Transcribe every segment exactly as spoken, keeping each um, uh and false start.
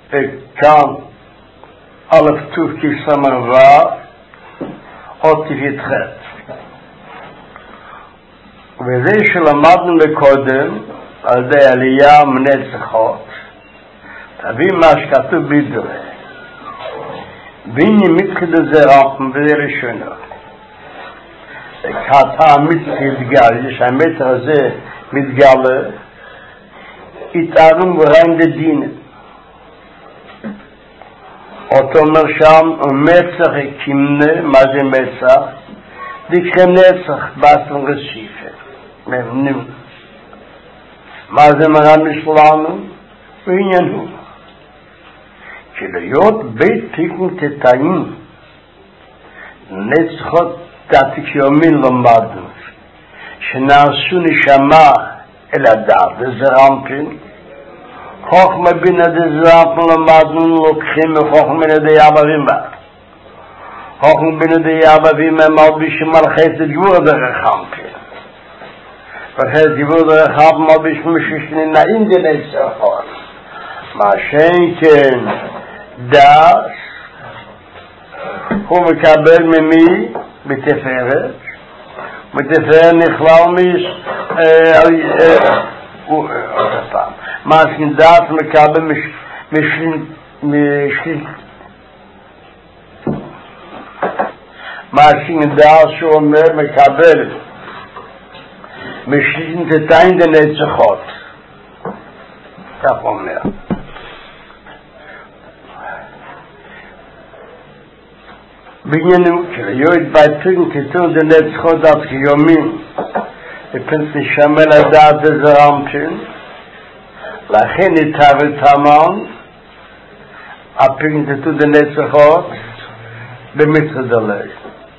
כאן אלף טוב כסמר ו' עוד תפתחת. וזה שלמדנו מקודם על ידי עלייה מנצחות, תביא מה שכתוב בדברי והנה מתחיל זה רמפם וזה ראשונו כתה מתגל, יש המטר הזה מתגלה התארום וראים דדין אותו אומר שם מצח הקימנה, מה זה מצח? דקרא נצח באסם רשיפה מה זה מראה משלנו? ועניין הוא שלהיות בית תיקון תתאים נצחות תתקיומין למדנו שנעשו נשמה אל הדעת דזרמפין חוכמה בינה דזרמפין למדנו לוקחים מחוכמה בינה אבא ואמא חוכמה בינה אבא ואמא מלבישים על חסד גבור דרך חמפין וחסד גבור דרך חמפין מלבישים מששני נעים דנצחות מה שאין כן דס הוא מקבל ממי? בתפארת בתפארת נכלל מיש עוד פעם מה שאין דס מקבל משלין מה שאין דס שהוא אומר מקבל משלין תתיים דנצחות כך אומר בעניינו להיות ביתרים כתוב דנצחות עד כיומין לפנס נשמה לדעת דזרמפין לכן יתאר את המן הפין כתוב דנצחות במצרדלי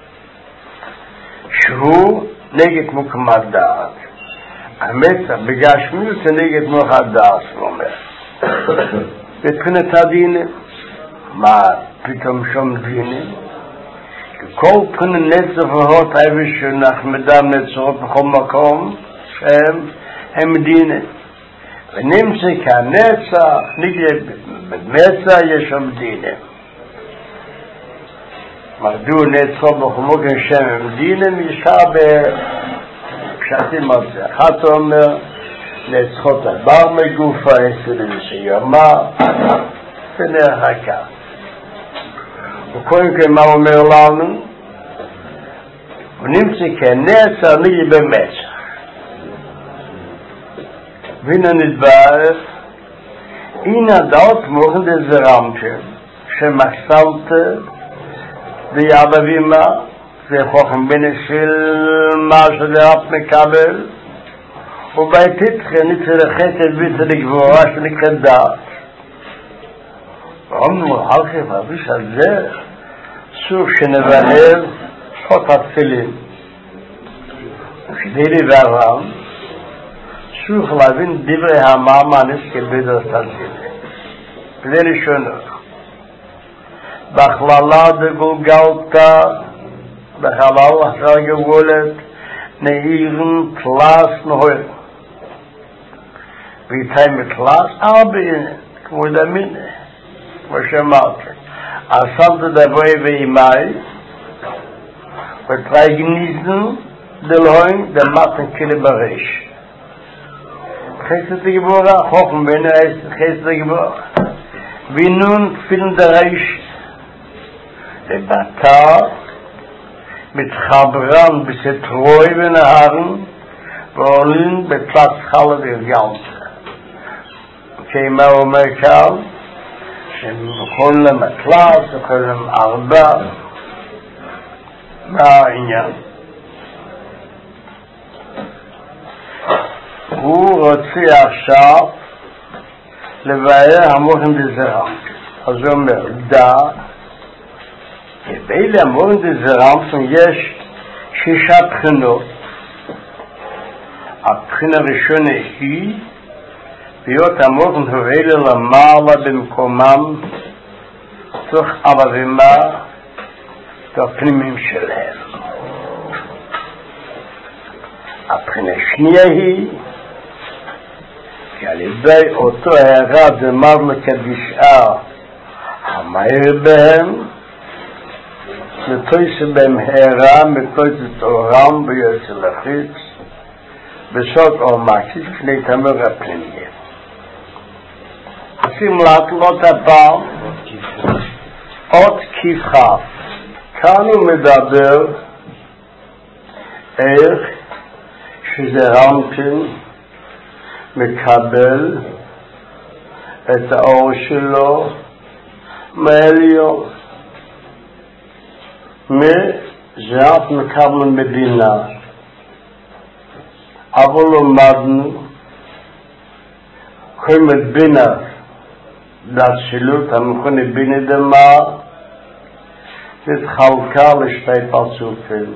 שהוא נגד מוקמת דעת המצח בגשמיות זה נגד מוקמת דעת הוא אומר בבחינת הדינים מה פתאום שום דינים כל פני נצחות היו שנחמדם נצחות בכל מקום שהם הם דינים ונמצא כנצח נגד במצח יש שם דינים מדוע נצחות בכל מקום שהם הם דינים ישכר בפשטים על זה אחת אומר נצחות הבר מגופה עשר לסיומה ונרחקה וקודם כל מה אומר לנו? הוא נמצא כנצח נגד במצח והנה נתברך הנה דעות מוכן דזרמפין שמחסלת ויאבא ואמא זה חוכם בן של מה שדעת מקבל ובעתיתך נצרכת ביתה לגבורה שנקראת דעת ואומנו הלכי ואביש על זה סוף שנבהר חוק התפילין וכדי לברם סוף להבין דברי המאמנס כבדר תלתילי כדי לשונו בכללה דגולגלתה בחלל אחר גבולת נהירן תלס נהויר ואיתי מתלס ארבעים כמו דמיני כמו שאמרתי אסלת דברי ואימי ותראי גניזן דלהוין דמתן כלי בריש חסד הגבורה חוכם בינו חסד הגבורה וינון תפילן דריש לבטר מתחברן בסתרוי ונהרן ועולין בתלת חלה ורגלת כמה אומר כאן שהם יכולים מטלס, יכולים ארבע מה העניין? הוא רוצה עכשיו לבאר המוכן דזרמפין אז הוא אומר דע כבי למוכן דזרמפין יש שישה בחינות הבחינה הראשונה היא להיות המוכן הובילה למעלה במקומם תוך אבא ואמא תוך פנימים שלהם הבחינה השנייה היא כי על ידי אותו הערה דמר לקדישאר המהיר בהם נטויס בהם הערה מטויס את אורם ויוצא לחיץ בסוד אור מקיף כדי תמר הפנימי. עושים להתלות הפעם עוד כיפה. כאן הוא מדבר איך שזה רמקין מקבל את האור שלו מעליון. מזה אף מקבלים מדינה, אבל למדנו קיימת בינה דאצילות המכונה בינה דמה התחלקה לשתי פרצופים.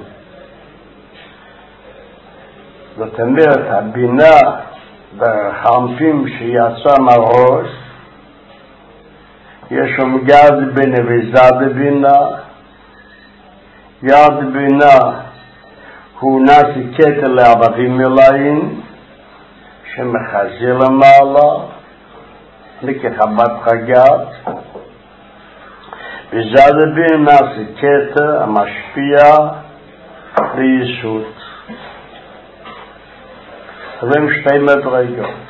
זאת אומרת, הבינה והחרפים שיצא מהראש, יש שם יד בינה וזד בינה. יד בינה הוא נעשי כתר לעבבים מלאים שמחזיר למעלה לכחבת חגת, וזד בינה נעשי כתר המשפיע ליסוד. אז הם שתי מדרגות,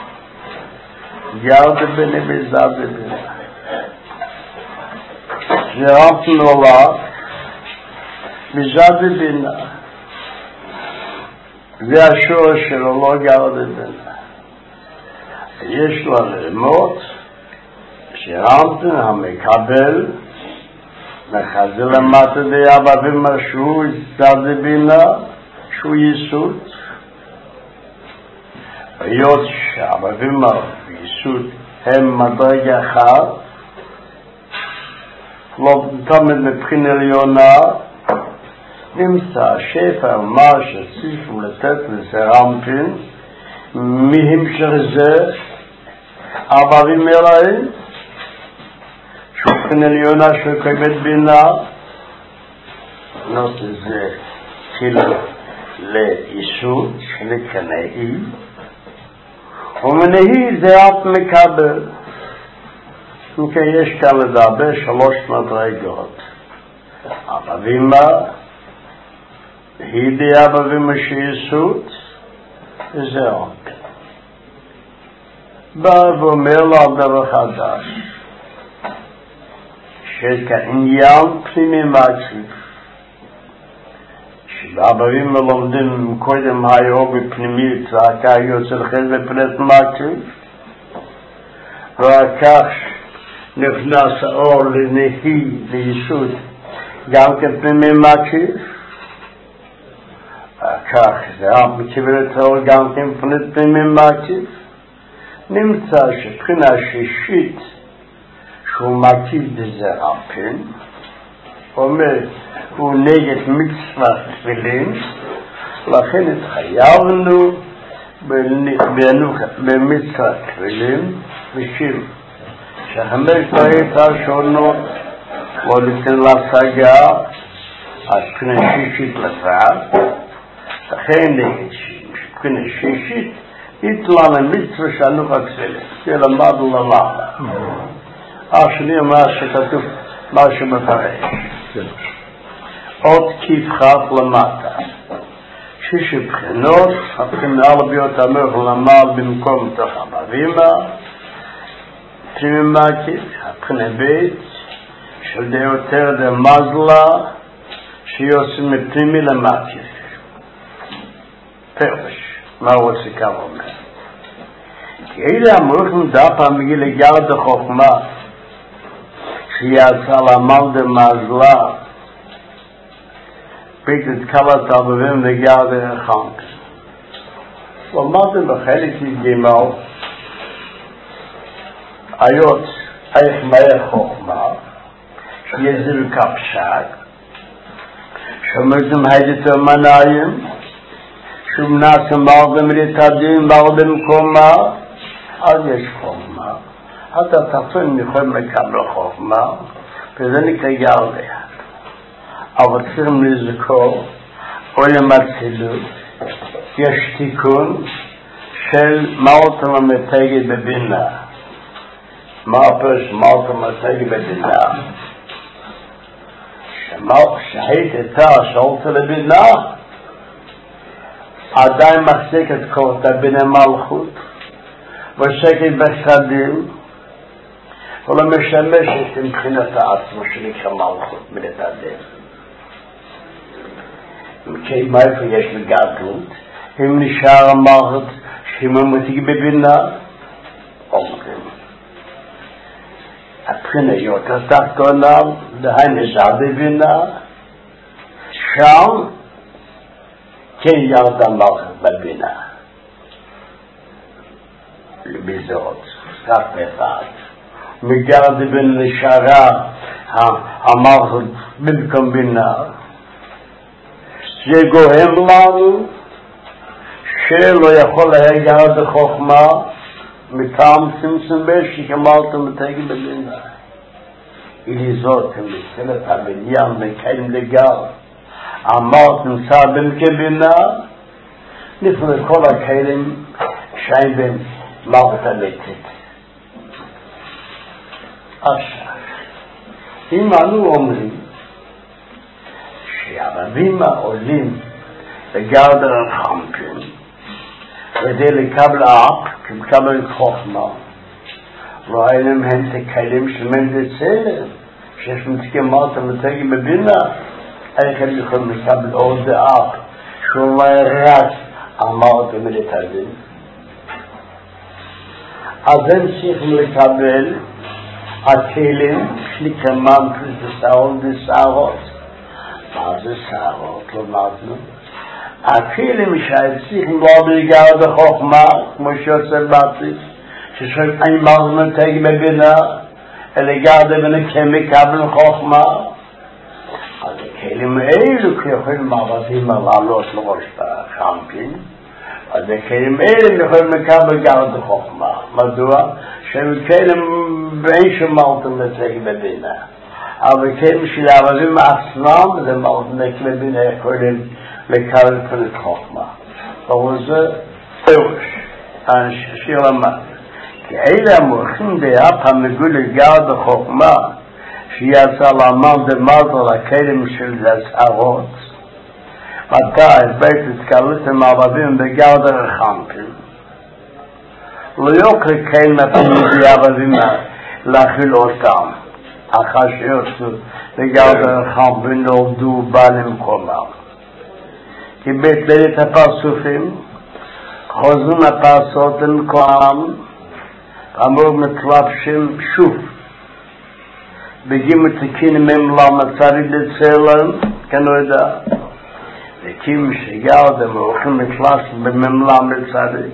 יד בינה וזד בינה. זה רק נולד מזד בינה, זה השורש שלו, לא יד בינה. יש לו ללמוד שרמפן המקבל מחזיר למטה דיעבבים שהוא זד בינה, שהוא יסוד. היות שהעבבים היסוד הם מדרג אחד, לא תמיד מבחינה עליונה, נמצא השפע מה שצריכים לתת לזה רמפין מהמשך זה עבבים מלאים שבחינה עליונה של קיימת בינה נות זה תחילה ליסוד שלכנאי ומנהי זה אף מקבל. וכן יש כאן לדבר שלוש מדרגות, עבבים היא די עבבים שיסוד וזהו. בא ואומר לו דבר חדש שכעניין פנימי מקיף שבעבבים מלומדים קודם היו בפנימית והכה יוצא לחז בפלט מקיף ואחר כך נכנס האור לנהי ליסוד גם כפנימי מקיף. כך זה מקבל את האור גם כן פנימי מקיף. נמצא שבחינה שישית שהוא מקיף בזה רמפין אומר הוא נגד מצוות תפילין, לכן התחייבנו במצוות תפילין ושיר שחמש דקות השונות לא ניתן להשגה אז בחינה שישית לפרט. לכן נגד שבחינה שישית יתלה למצווה שאנו חצלת שלמדנו למעלה. השני מה שכתוב מה שמפרש עוד כיפחת למטה שיש בחינות הבחינה הרביות המלך למעל במקום תוך הבבימה פנימי מקיף הבחינה בית של דיותר דמזלה שיוצאים מפנימי למקיף. פרש מה הוא עושה כאן אומר כי אלה המלכים דף המגיע לגרד החוכמה שיצא לעמל דמזלה בית את כלת הבבים לגרד החנק ואמרתם בחלק יגמל היות איך מהר חוכמה שיזיר כפשק שמרתם הידית המניים שמנעתם בערדם לתדים בערדם קומה אז יש חוכמה אתה תפן יכולים לקבל חוכמה וזה נקרא ירדה. אבל צריכים לזכור עולם הצילות יש תיקון של מלטה ומתגת בבינה. מה פרש מלטה ומתגת בבינה? שהיית איתה שאולת לבינה, עדיין מחזיק את כורתה בינה מלכות, ושקט בחדים, ולא משמשת מבחינת העצמו שנקרא מלכות מילת הדין. אם מאיפה יש לגדלות, אם נשאר המלכות שממתיק בבינה, אומרים. הבחינה יותר תחתונה, דהי נשאר בבינה, שם כן ירד המלכות בבינה. לבזרות, רק בפעד. מגרד בין נשארה המלכות במקום בינה, זה גורם לנו שלא יכול להגיע בחוכמה מטעם צמצום בשי כמלטה מתגת בבינה. אליזות הם בסלת הבניין מקיים לגר, המלט נמצא במקום בינה, לפני כל הכלים שאין בהם מלכות המתית. עכשיו, אם אנו אומרים שהרבים העולים לגרדר החמפין כדי לקבל אף, כמקבל חוכמה, לא היה להם הם תקלים של מנדצלם, שיש מתקמות המתגת בבינה, איך הם יכולים לקבל עוד אף, שהוא לא ירד אמרת במילת הדין. אז הם צריכים לקבל הכלים שנקראים פריססאות וסערות. מה זה סערות? לא למדנו. הכלים שהצליחים לא בגלל בחוכמה, כמו שיוצא בטיס, ששואלים אני מה מתגת בבינה, אלא גרד בבינה כמקבל חוכמה. אז הכלים האלו יכולים מערבים לעלות לראש החמפין, אז הכלים האלה יכולים לקבל גרד בחוכמה. מדוע? שהם כלים באין שמלטה מתגת בבינה. אבל כלים של הערבים עצמם, זה מלטה מתגת בבינה יכולים לקבל פנית חוכמה. אבל זה פירוש, השיר למד. כי אלה המורחים דאף המגול לגרד בחוכמה, שיצא לאמן דמלטה לכלים של הסערות, מתי בית התקלתם הערבים בגרדר החמפין, לא יוקר כן מפנים בערבים להכיל אותם, אחר שיוצאו בגרדר החמפין נולדו בא למקומם. כי בית בית הפרצופים חוזרים הפרצות למקומם, אמרו מתלבשים שוב, בגימות תקינים הם למצרי לצלם, כנו יודע, וקים שגרדם הולכים מתלבשים בממלה מצרי.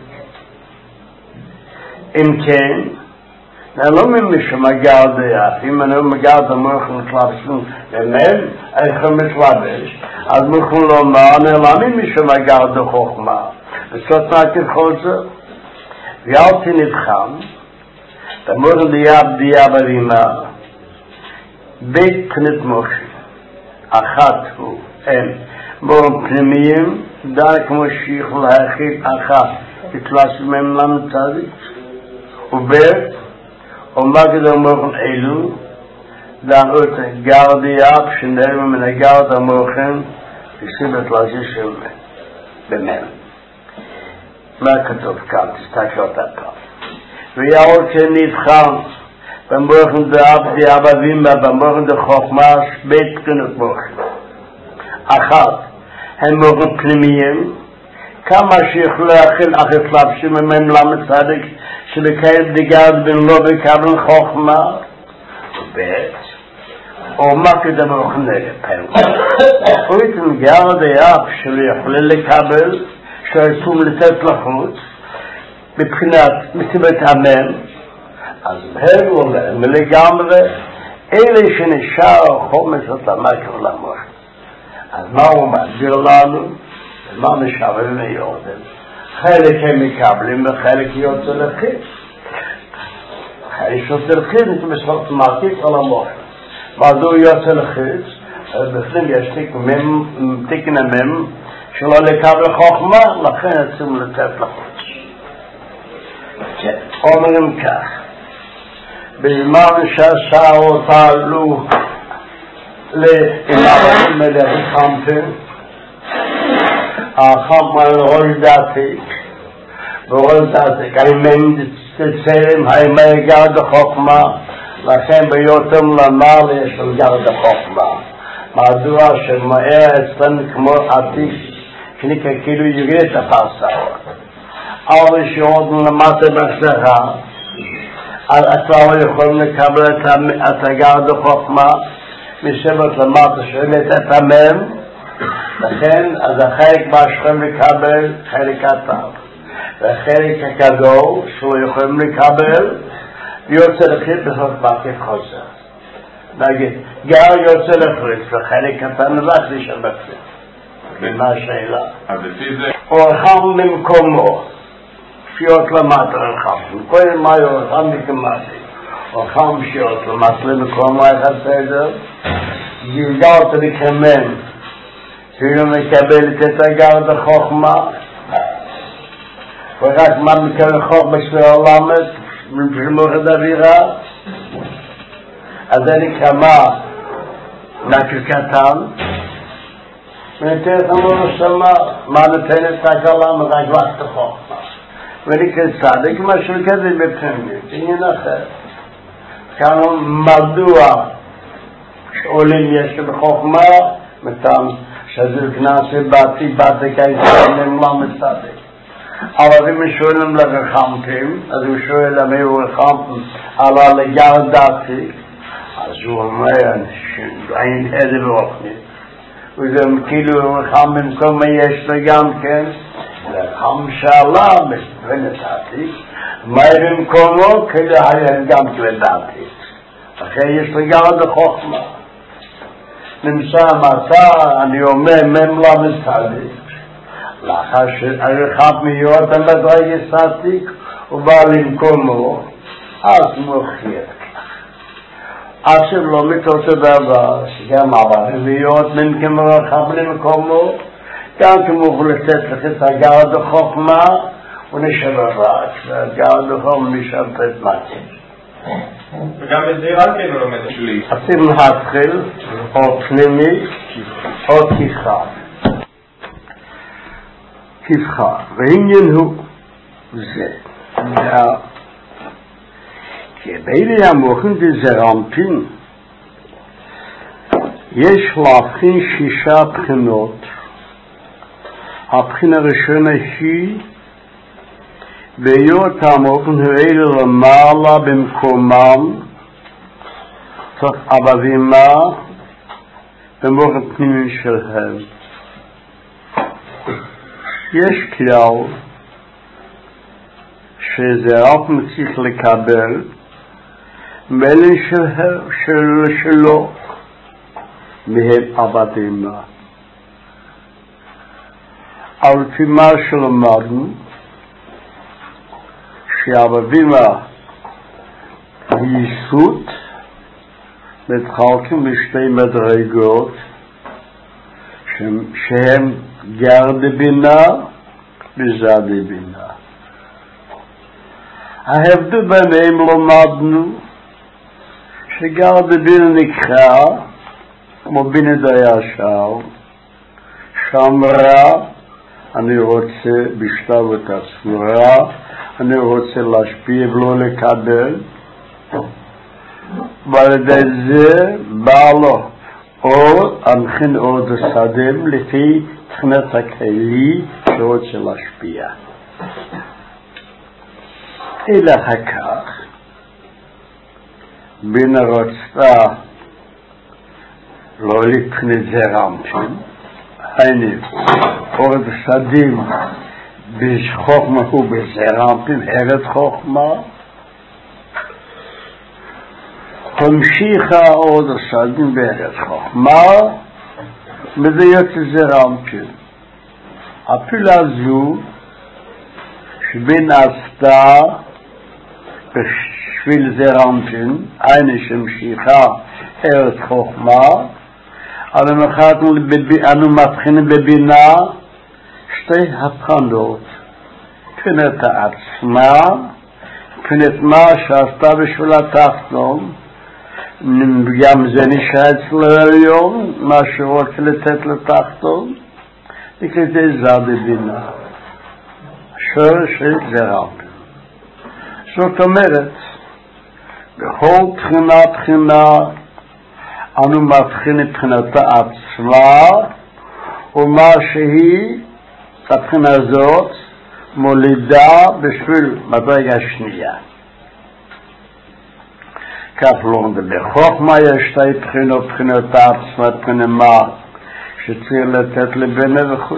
אם כן, לא ממשם הגרד יף, אם אני מגרד המורכם מתלבשים במם, איך הוא מתלבש, אז מוכן לומר, נעלמים משם הגרד החוכמה, וסות נעתיב חוזר, ואלתי נבחן, תמורכם דיאב דיאב אבימה, בית פנית מוחי, אחת הוא, הם, מורים פנימיים, די כמו שיכול להכיל אחת, תתלבשים ממלה מצרי, ובית, ומגד המוחן אלו, דן אותה גרדי אף שנראים מן הגרד המוחן, תסיבת לזישם במם. מה כתוב כאן? תסתכל אותה כאן. ויעוד שנבחן, במוחן דאב דיאב אבימה, במוחן דחוכמה, בית פנינות מוחן. אחת, הם מוחן פנימיים, כמה שיכולו להכיל אחת לבשים ממם למצדק, שבקיים דגרד בין לא בקבל חוכמה, ובית, או מה כדם רוחם נגד, פריטים גרד היאף שלא יכולים לקבל, שעשום לתת לחוץ, מבחינת מסיבת אמן, אז הם אומרים, ולגמרי, אלה שנשאר חומץ התלמקר למוח. אז מה הוא מסביר לנו? ומה נשאר ומיורדם? חלק הם מקבלים וחלק יוצא לחיץ. חלק יוצא לחיץ, זה מסורת מעתיק על המוח. מדוע יוצא לחיץ? בפנים יש תקן המם שלא לקבל חוכמה, לכן עצים לתת לחוץ. אומרים כך, בזמן שהשעות עלו לאמרים מלחמתם, החם על ראש דעתי, וראש דעתי, כימים תצלם הימי גרד החוכמה, לכן ביותם למעלה יש לו גרד החוכמה. מדוע שמאר אצלנו כמו עתיק, שנקרא כאילו יראה את הפרסאות. אבל שיורדנו למטה בהצלחה, אז כבר לא יכולים לקבל את הגרד החוכמה, משבת למטה שבאמת את המם, לכן אז החלק מהשכם לקבל חלק קטן, והחלק הגדול שלא יכולים לקבל יוצא לחית בסוף מרכיב חוזר. נגיד, גר יוצא לחית וחלק קטן לבד להישאר בפנים. ומה השאלה? אורחם ממקומו, פיות למטה אורחם. כל מה אורחם מקמאתי. אורחם פיות למטה למקומו אחד סדר. גלגלת לקמם. כאילו מקבלת את הגרד החוכמה. ורק מה מקבל חוכמה של העולמת, מפרמוכת אווירה. אז אני כמה נקל קטן, ונתן את המון השמה, מה נתן את הקלה מרגבת החוכמה. ואני כצדיק, משהו כזה בפנימיות, עניין אחר. כאן מדוע שעולים יש בחוכמה, מטעם שזה כנעשה בעתי, בעתי כישראל, נמלה מצדיק. אבל אם שואלים לרחמתם, אז הוא שואל למי הוא רחמתם, עלה לגר דעתי, אז הוא אומר, אין הדר רוחנית. וזה כאילו רחם במקום מה יש לו גם כן, רחם שעלה ונתתי, מה במקומו כדי היה גם כבדעתי. אחרי יש לו גם את החוכמה. נמצא מצא, אני אומר, ממלה מצדיק. לאחר שהרחב מיועד המדרגה סעתיק, הוא בא למקומו, אז מוכיח. עכשיו לא מתוצא דבר, שגם עבריות מן כמרחב למקומו, גם כמו לתת לך את הגרד החוכמה, ונשאר רק, והגרד החוכמה נשאר את מתאים. וגם בזה רק כן הוא לומד שלי. עושים להתחיל, או פנימי, או תבחר. תבחר, והעניין הוא זה. כי באלה המוחים דזרמפין יש להבחין שישה בחינות. הבחינה הראשונה היא בהיות המוחים האלה למעלה במקומם תוך אבבימה במוחים פנימיים שלהם. יש כלל שזרמפין צריך לקבל מאלה שלו מהם אבדימה. על פי מה שלמדנו שהאבדימה היא יסות מתחלקים בשתי מדרגות שהם גרדי בינה וזדי בינה. ההבדל ביניהם למדנו שגרדי בינה נקרא כמו בינה דישר, שאמרה אני רוצה בשלב את הספורה, אני רוצה להשפיע ולא לקבל, ועל ידי זה בא לו אור, המכין אור דסדם לפי תכנת הכלי שרוצה להשפיע. אלא הכך, בינה רצתה לא לקנות זרמפין, היינו אור דסדים בחוכמה הוא בזרמפין, הרד חוכמה, המשיכה אור דסדים בהרד חוכמה, וזה יוצא זרמפין. הפעולה זו שבין עשתה בשביל זרמפין, היינו שמשיכה הרד חוכמה, אנו מבחינים בבינה שתי הבחנות, בחינת העצמה, מבחינת מה שעשתה בשביל התחתון, גם זה נשאר אצל העליון, מה שהוא רוצה לתת לתחתון, וכדי זה בבינה. שורש זה רמפין. זאת אומרת, בכל בחינה בחינה, אנו מבחינים מבחינתה עצמה, ומה שהיא, הבחינה הזאת, מולידה בשביל מדרגה שנייה. כך לא נדבר. חוכמה יש שתי בחינות, בחינות עצמה, בחינה מה שצריך לתת לבינה וכו'.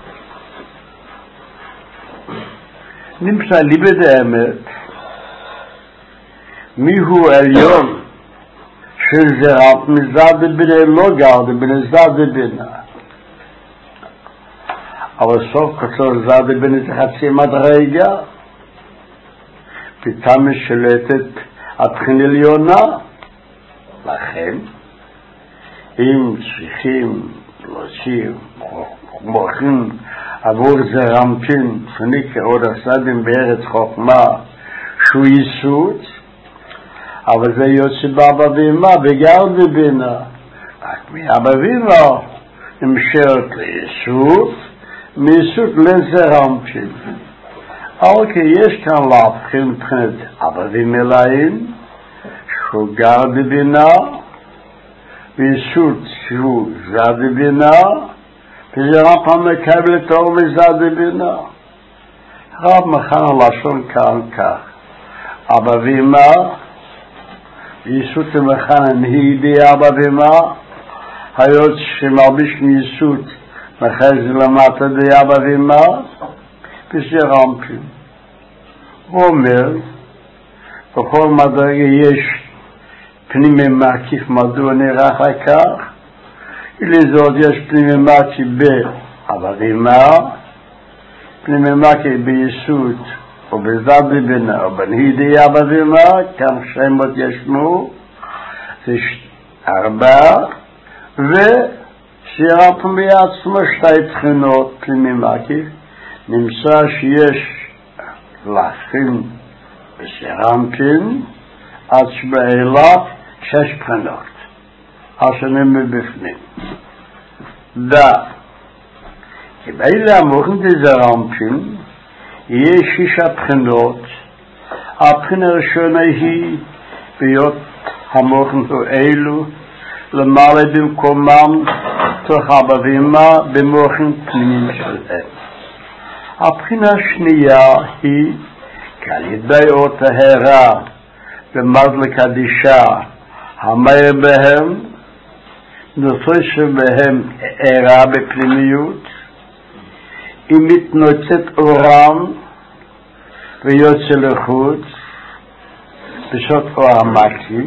נמצא לי בדאמת, מיהו עליון של זרעת מזד בבינה לא גר, בבינה זד בבינה. אבל סוף כתוב זד בבינה זה חצי מדרגה, פתאום משלטת הבחינה עליונה. לכן, אם צריכים להוציא מוחים עבור זה רמפין, שנקרא עוד הסדים בארץ חוכמה, שהוא ייסות, אבל זה יוצא באבא ואמא, בגר בבינה. רק מאבא ואמא נמשרת לייסות, מייסות לזה רמפין. אבל כי יש כאן להבחין מבחינת אבא ואמא, שהוא גר בבינה, וייסות שהוא זד בבינה, וזה רמפן מקבל את האור וזד בבינה. רב מכן הלשון כאן כך, אבא ואמא, ייסות למכן הנהידי אבא ואמא, היות שמרביש מייסות מחז למטה די אבא ואמא, וזה רמפין. הוא אומר, בכל מדרגה יש פנימי מקיף, מדוע נראה כך, ולזאת יש פנימי מקיף באבא ואמא, פנימי מקיף בייסות, או בזד בבינה, או בנהידי אבא ואמא, כאן שמות ישנו, זה ארבע, ושירה פנימי עצמו שתי תחינות פנימי מקיף, נמצא שיש להכין בסרמפין, עד שבאילת שש בחינות, השנים מבפנים. דה, כי באלה המוכן דזרמפין, יש שישה בחינות. הבחינה הראשונה היא ביות המוכן הוא אלו, למעלה במקומם תוך אבא ואמא במוכן פנימיים שלהם. הבחינה השנייה היא כעל ידי אות ההרה ומזל קדישה המאיר בהם, נוצר שבהם ערה בפנימיות, היא מתנוצת אורם ויוצא לחוץ בשעות אור המקיף,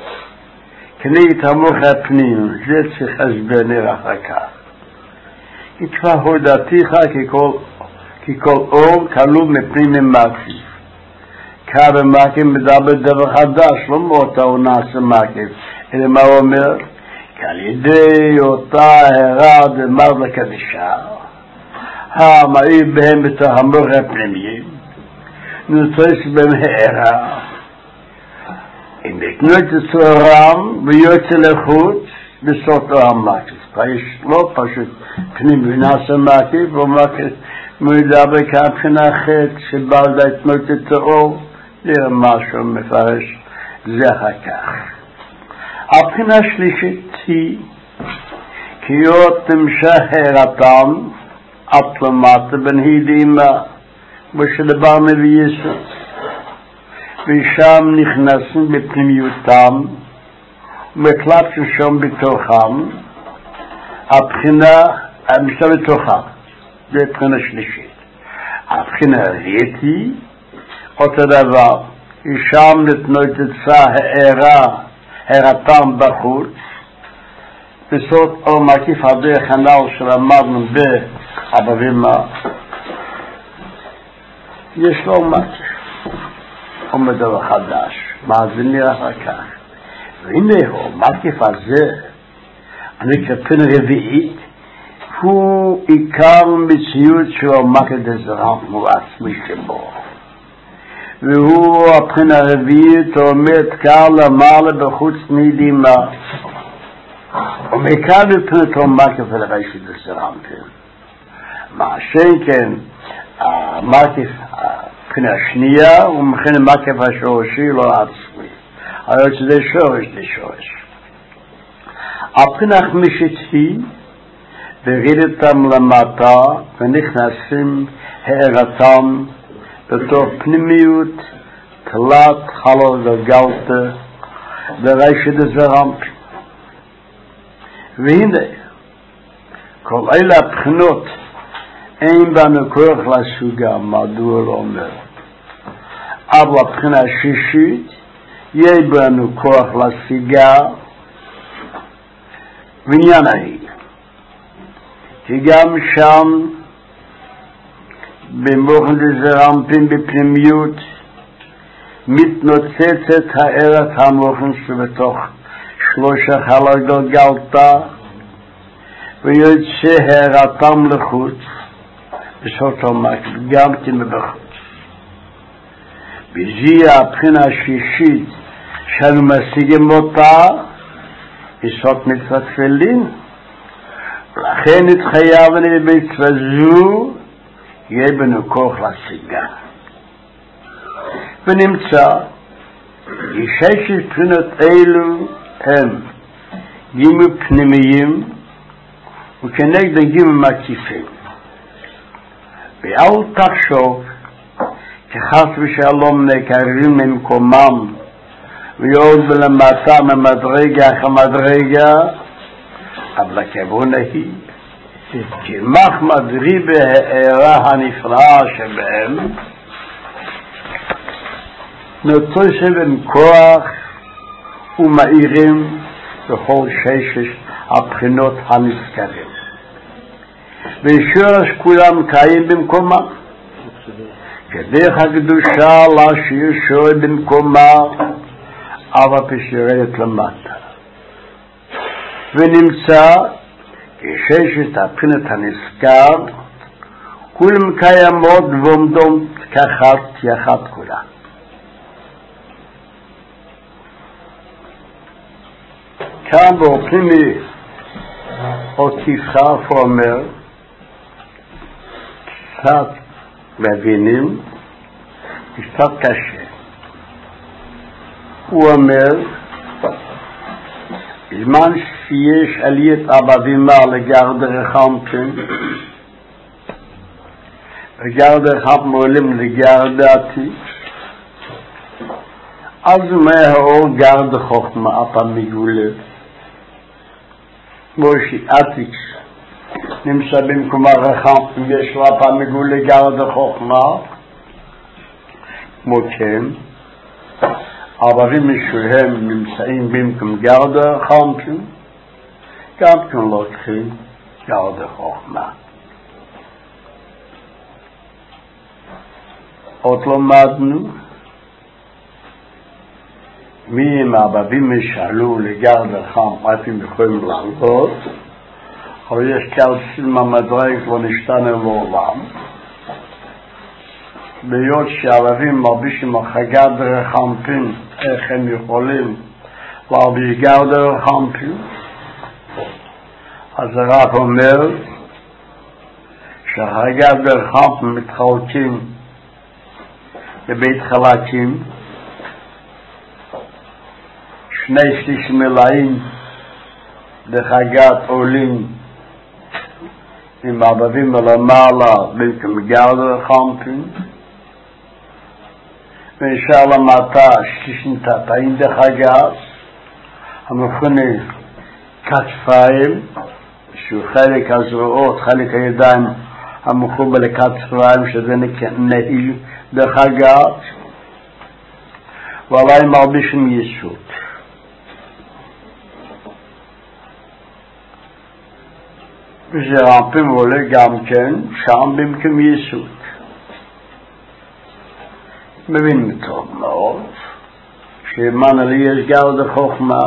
כני יתמוך הפנים, זה צריך הסבר נראה אחר כך. כי כבר הודעתיך ככל, ככל אור כלול מפנים מקיף. כאן במקיף מדבר דבר חדש, לא מאותה הוא נעשה מקיף, אלא מה הוא אומר? כעל ידי אותה הערה דמר לקדישה, המאיר בהם את המוח הפנימיים, נוצר שבהם הערה, אם יתנות את צהרם ויוצא לחוץ בסוף המקיף. יש לא פשוט פנים ונעשה מקיף, ומקיף מדבר כאן בחינה אחת שבא להתנות את האור, נראה משהו מפרש זה אחר כך. הבחינה השלישית היא כי עוד תמשך הערתם עד למטה בנהידימה ושדברנו ביסוד, ושם נכנסים בפנימיותם ומקלפים שם בתוכם. הבחינה המשתה בתוכם, זה הבחינה שלישית. הבחינה הרביעית היא אותו דבר, ושם נתנוצצה הערה, הערתם בחוץ, בסוד אור מקיף הדרך הנ"ל שלמדנו באבא ואמא. יש לו מקיף, עומד דבר חדש, מה זה נראה אחר כך. והנה הוא, מקיף הזה, אני כפן רביעית, הוא עיקר מציאות שהוא מקיף דזרם עצמי שבו. והוא הבחינה הרביעית עומד קר למעלה בחוץ נדימה ומכאן מבחינתו מקף ולרשת לסרמפים מה שכן המקף הבחינה השנייה ומכן המקף השורשי לא עצמי הרי שזה שורש זה שורש הבחינה החמישית היא ורדתם למטה ונכנסים הערתם בתוך פנימיות תלת חלול וגלתה לרשת לסרמפים והנה כל אלה הבחינות אין בנו כוח לסוגה מדוע לא אומר אבל הבחינה השישית יש בנו כוח לסוגה ועניין ההיא כי גם שם במוחן לזרמפים בפנימיות מתנוצצת הארת המוחן שבתוך שלושה חלול גלגלתה ויוצא הערתם לחוץ בסוף המקף גם כמבחוץ בזי הבחינה השישית שאנו משיגים אותה בסוף מצוות תפילין ולכן התחייבנו במצווה זו יהיה בנו כוח להשיגה ונמצא ששת בחינות אלו הם גימול פנימיים וכנגד גימול מקיפים ואל תחשוב כחס ושלום נקרבים ממקומם ויוד ולמטה ממדרגה אחר מדרגה אבל הכיוון היא כי מחמד ריבה הערה הנפלאה שבהם נוצרים עם כוח ומאירים בכל ששת הבחינות הנזכרים ושורש כולם קיים במקומם כדרך הקדושה להשאיר שורש במקומה אבל פשירת למטה ונמצא כששת הבחינות הנזכר כולם קיימות ועומדות כאחת יחד כולם כאן באופן אותי חף אומר קצת מבינים קצת קשה הוא אומר זמן שיש עליית אבדימה לגרד רחמפים לגרד רחמפ מועלים לגרד עתיק אז מהאור גרד חוכמה אפה מגולה מושי עתיק נמצא במקומה רחמפים יש לו אפה מגולה גרד חוכמה כמו כן אבדים משלהם נמצאים במקום גרד רחמפים גם כן לוקחים גרד חוכמה עוד למדנו מי אם האבדים משאלו לגרד חם אתם יכולים לעלות אבל יש קלסים המדרג ונשתנה בעולם ביות שהאבדים מרבישים החגד רחמפים איך הם יכולים להרביש גרד רחמפים אז הרב אומר שהחגד רחמפים מתחלקים בבית חלקים שני שליש מלאים לחגת עולים עם אבבים ולמעלה במקום גרד רחמפים ונשאר למטה שלישים תתאים לחגת המכונה כתפיים שהוא חלק הזרועות חלק הידיים המחובר לכתפיים שזה נהיל לחגת ועלי מרבישים יסוד וזרמפים עולה גם כן שם במקום יסוד מבין טוב מאוד שאמן עלי יש גרד חוכמה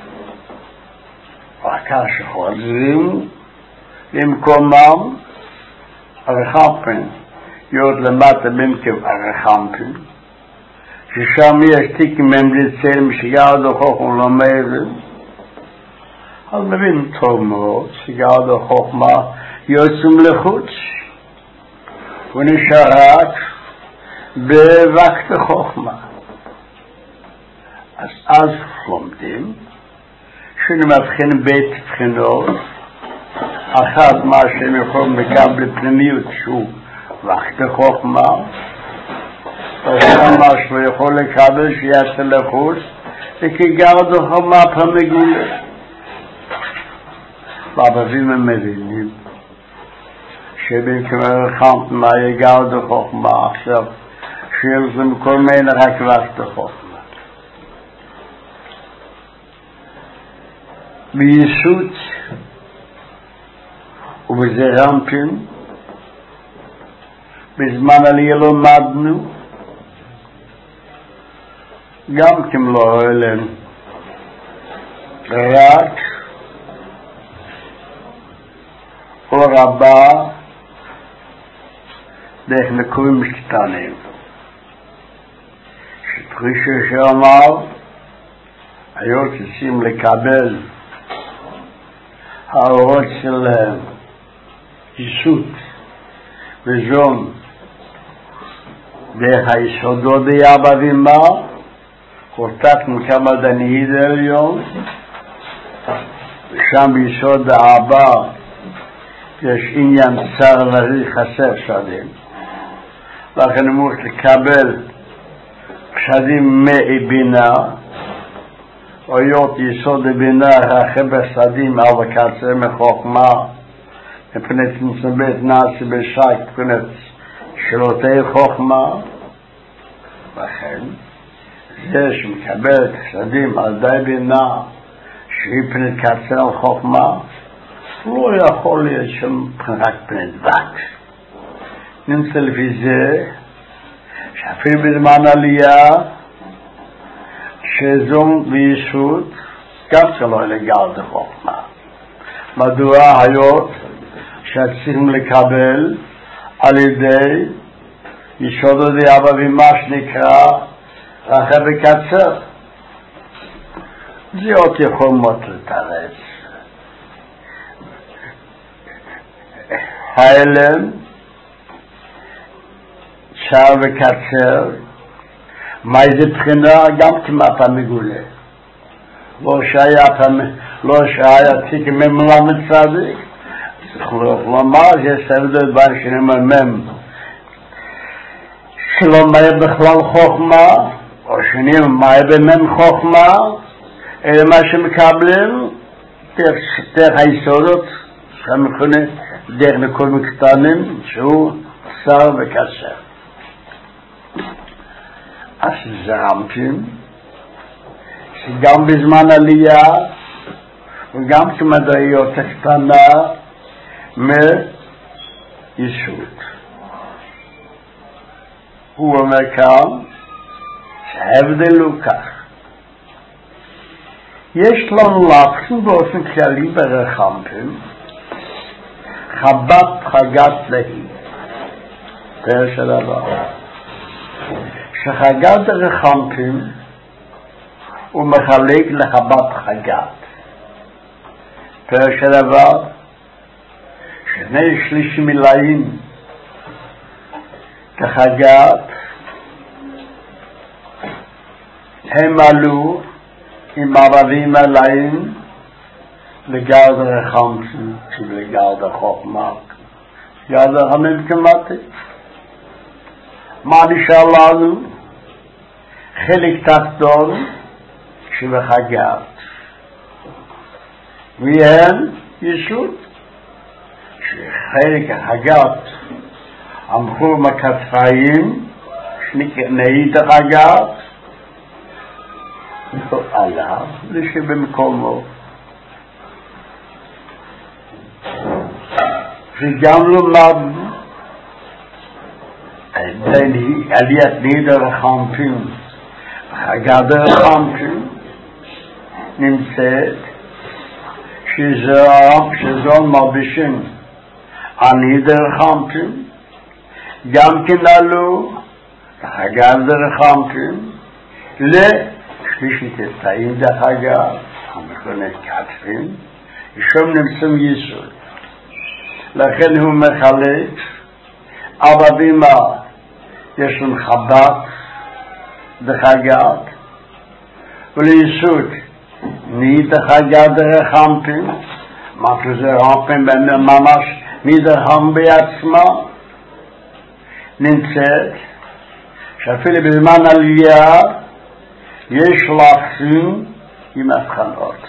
רק שחוזרים למקומם הרחמפים יוד למטה במקום הרחמפים ששם יש תיק ממליצל משגר דחוך ולומד, אז מבין טוב מאוד, שגר דחוכמה יוצאים לחוץ, ונשאר רק בווקת חוכמה. אז אז לומדים, שנמבחין בית בחינות, אחת מה שהם יכולים לקבל בפנימיות שהוא וקת חוכמה, ושם מה שהוא יכול לקבל שיצא לחוץ, וכגר דחוכמה פמגולה. והבבים הם מבינים שבין כמרחמת מה יגר דחוכמה עכשיו שיש להם כל מיני רק וקת חוכמה. ביסות ובזרמפים בזמן עלייה למדנו גם כמלוא אליהם רק אור הבא דרך נקויים קטנים שפרישה שאמר היו צריכים לקבל האורות שלהם יסות וזון דרך היסודות דיאבא וימה חורתקנו כמה דנהיד עליון ושם ביסוד האבא יש עניין צר נרי חסר שדים לכן אמור לקבל שדים מאי בינה או להיות יסוד בינה אחרי בסדים על הקצר מחוכמה מפני תנסבט נעשי בשק מפני שלותי חוכמה לכן זה שמקבל את השדים על די בינה שהיא פני קצר על חוכמה לא יכול להיות שם רק פני דבק נמצא לפי זה שאפילו בזמן עלייה שזום ויסות גם שלא לגר דחוכמה מדוע היות שצריכים לקבל על ידי יסוד דיאבא ומה שנקרא אחרי בקצר זה עוד יכול מאוד לתרץ האלם שר וקצר מה איזה בחינה גם כמעט המגולה לא שהיה לא שהיה תיק ממלא מצדיק צריך לומר שיש הבדל בין שנממם שלא מהי בכלל חוכמה או שנים מהי במם חוכמה אלא מה שמקבלים דרך היסודות שהמכונה דרך נקודים קטנים שהוא שר וקצר אז זרמפים שגם בזמן עלייה וגם כמדעיות הקטנה מיסות הוא אומר כאן שההבדל הוא כך יש לנו להבחין באופן כללי ברחמפים חבת חגת להי פרש הדבר שחגת הרחמפים הוא מחלק לחבת חגת פרש הדבר שני שליש מלאים כחגת הם עלו עם ערבים מלאים לגרד הרחמפים לגרד החוכמה גרד הרחמים כמעט מה נשאר לנו? חלק תחתון שבחגת והם יסוד שחלק החגת אמרו מכתפיים שנקנאית החגת עליו לשבמקומו וגם למדנו עליית נידר החמפים חגת הרחמפים נמצאת שזון מרבישים הנידר החמפים גם כן עלו חגת הרחמפים לשלישית תאים דרך אגב, המכונת קטרין, שם נמצאים יסוד. לכן הוא מחלק, אבא ואמא, יש להם חב"ד, דרך אגב, וליסוד, מי דרך אגב דרך אנפין, מה שזה אנפין ממש מדרהם בעצמה, נמצאת, שאפילו בזמן עלייה, יש לחצים עם הבחנות.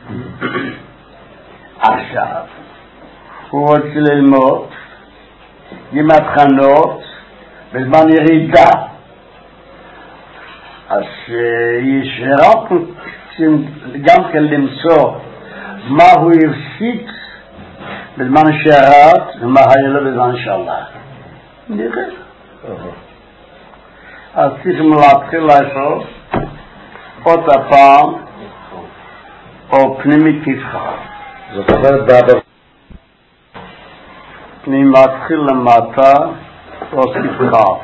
עכשיו, הוא רוצה ללמוד עם הבחנות בזמן ירידה. אז יש רק גם כן למצוא מה הוא הפסיק בזמן שירד ומה היה לו בזמן שעלה. נראה. אז צריכים להתחיל לעשות עוד הפעם או פנימי תבחר. זאת אומרת בעבר אני מתחיל למטה או תבחר.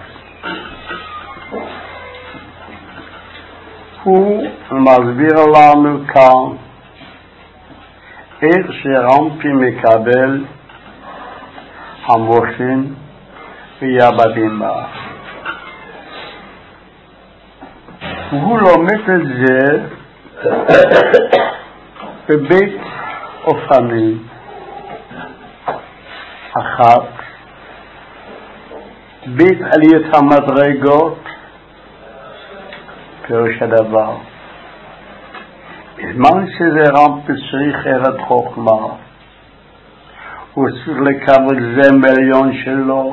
הוא מסביר לנו כאן איך שרמפי מקבל המוחין ויעבדים בה. הוא לומד את זה בבית אופנים אחת, בית עליית המדרגות, פירוש הדבר. בזמן שזה רמפי צריך ערת חוכמה, הוא צריך לקבל זה מיליון שלו,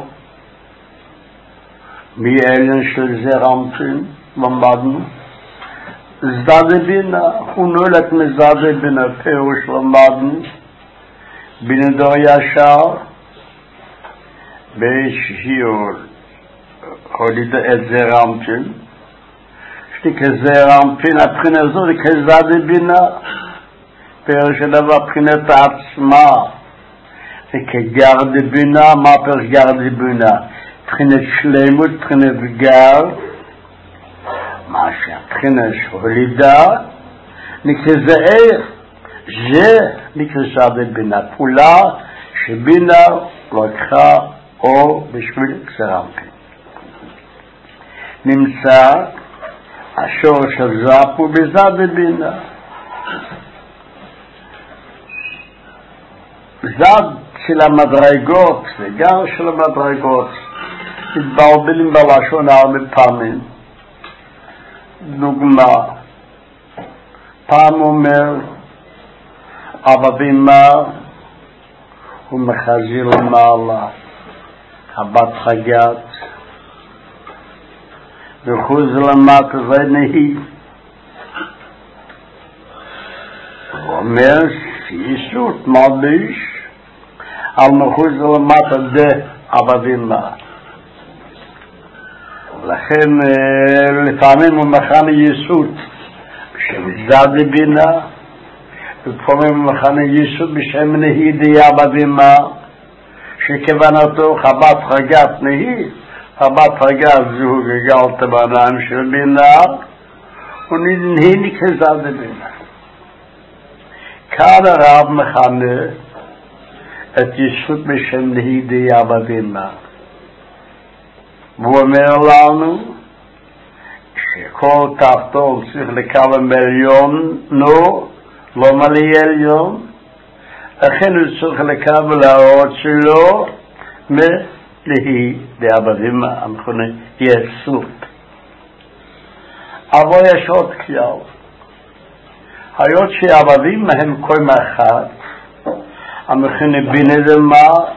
מי עליון של זה רמפי, למדנו, זדה בינה, הוא נולד מזדה בינה, פירוש למדנו, בינה דור ישר, בשיעור, הוליד את זה רמפין, שכזה רמפין, הבחינה הזאת היא כזדה בינה, פירוש הדבר, בחינת העצמה, וכגרד בינה, מה פירוש גרד בינה? בחינת שלמות, בחינת גרד, מה שהבחינה שהולידה, נקרא איך, זה נקרא זדה בינה, פעולה שבינה לקחה או בשביל רמפין. נמצא השורש הזף הוא בזדה בינה. זד של המדרגות וגם של המדרגות התבלבלים בלשון הרבה פעמים. דוגמה, פעם אומר אבא ואמא הוא מחזיר למעלה הבת חגת וחוז למטה ונהי. הוא אומר שיסות מלביש על מחוז למטה דה אבא ואמא. לכן לפעמים הוא מכנה יסות בשם זדה בינה, ולפעמים הוא מכנה יסות בשם נהי דה אבא ואמא, שכוונתו חבת חגת נהי, חבת חגת זו גגלת בעיניים של בינה, ונהי נקרא זדה בינה. כאן הרב מכנה את יסות בשם נהי דה אבא ואמא. והוא אומר לנו שכל תחתון צריך לקבל מיליון, נו, לא מלא עליון, לכן הוא צריך לקבל ההוראות שלו מלהי דאבא ואמא, המכונה יסות. אבל יש עוד כלל. היות שאבא ואמא הם קוים אחת, המכונה בינה דמה,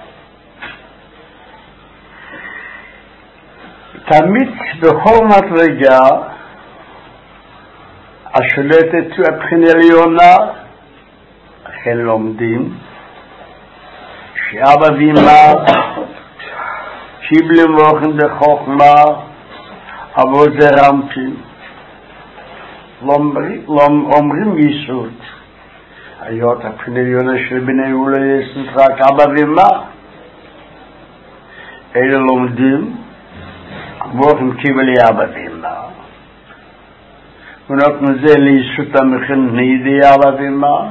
תמיד בכל מדרגה השולטת הבחינה עליונה, לכן לומדים שאבא ואמא קיבלו מוחין בחוכמה, אבל זה רמפין. אומרים יסוד, היות הבחינה עליונה של בני אולי יסוד רק אבא ואמא, אלה לומדים מוחין קיבלי אבא ואמא. ונותן זה ליסות המכין נהידי אבבימה,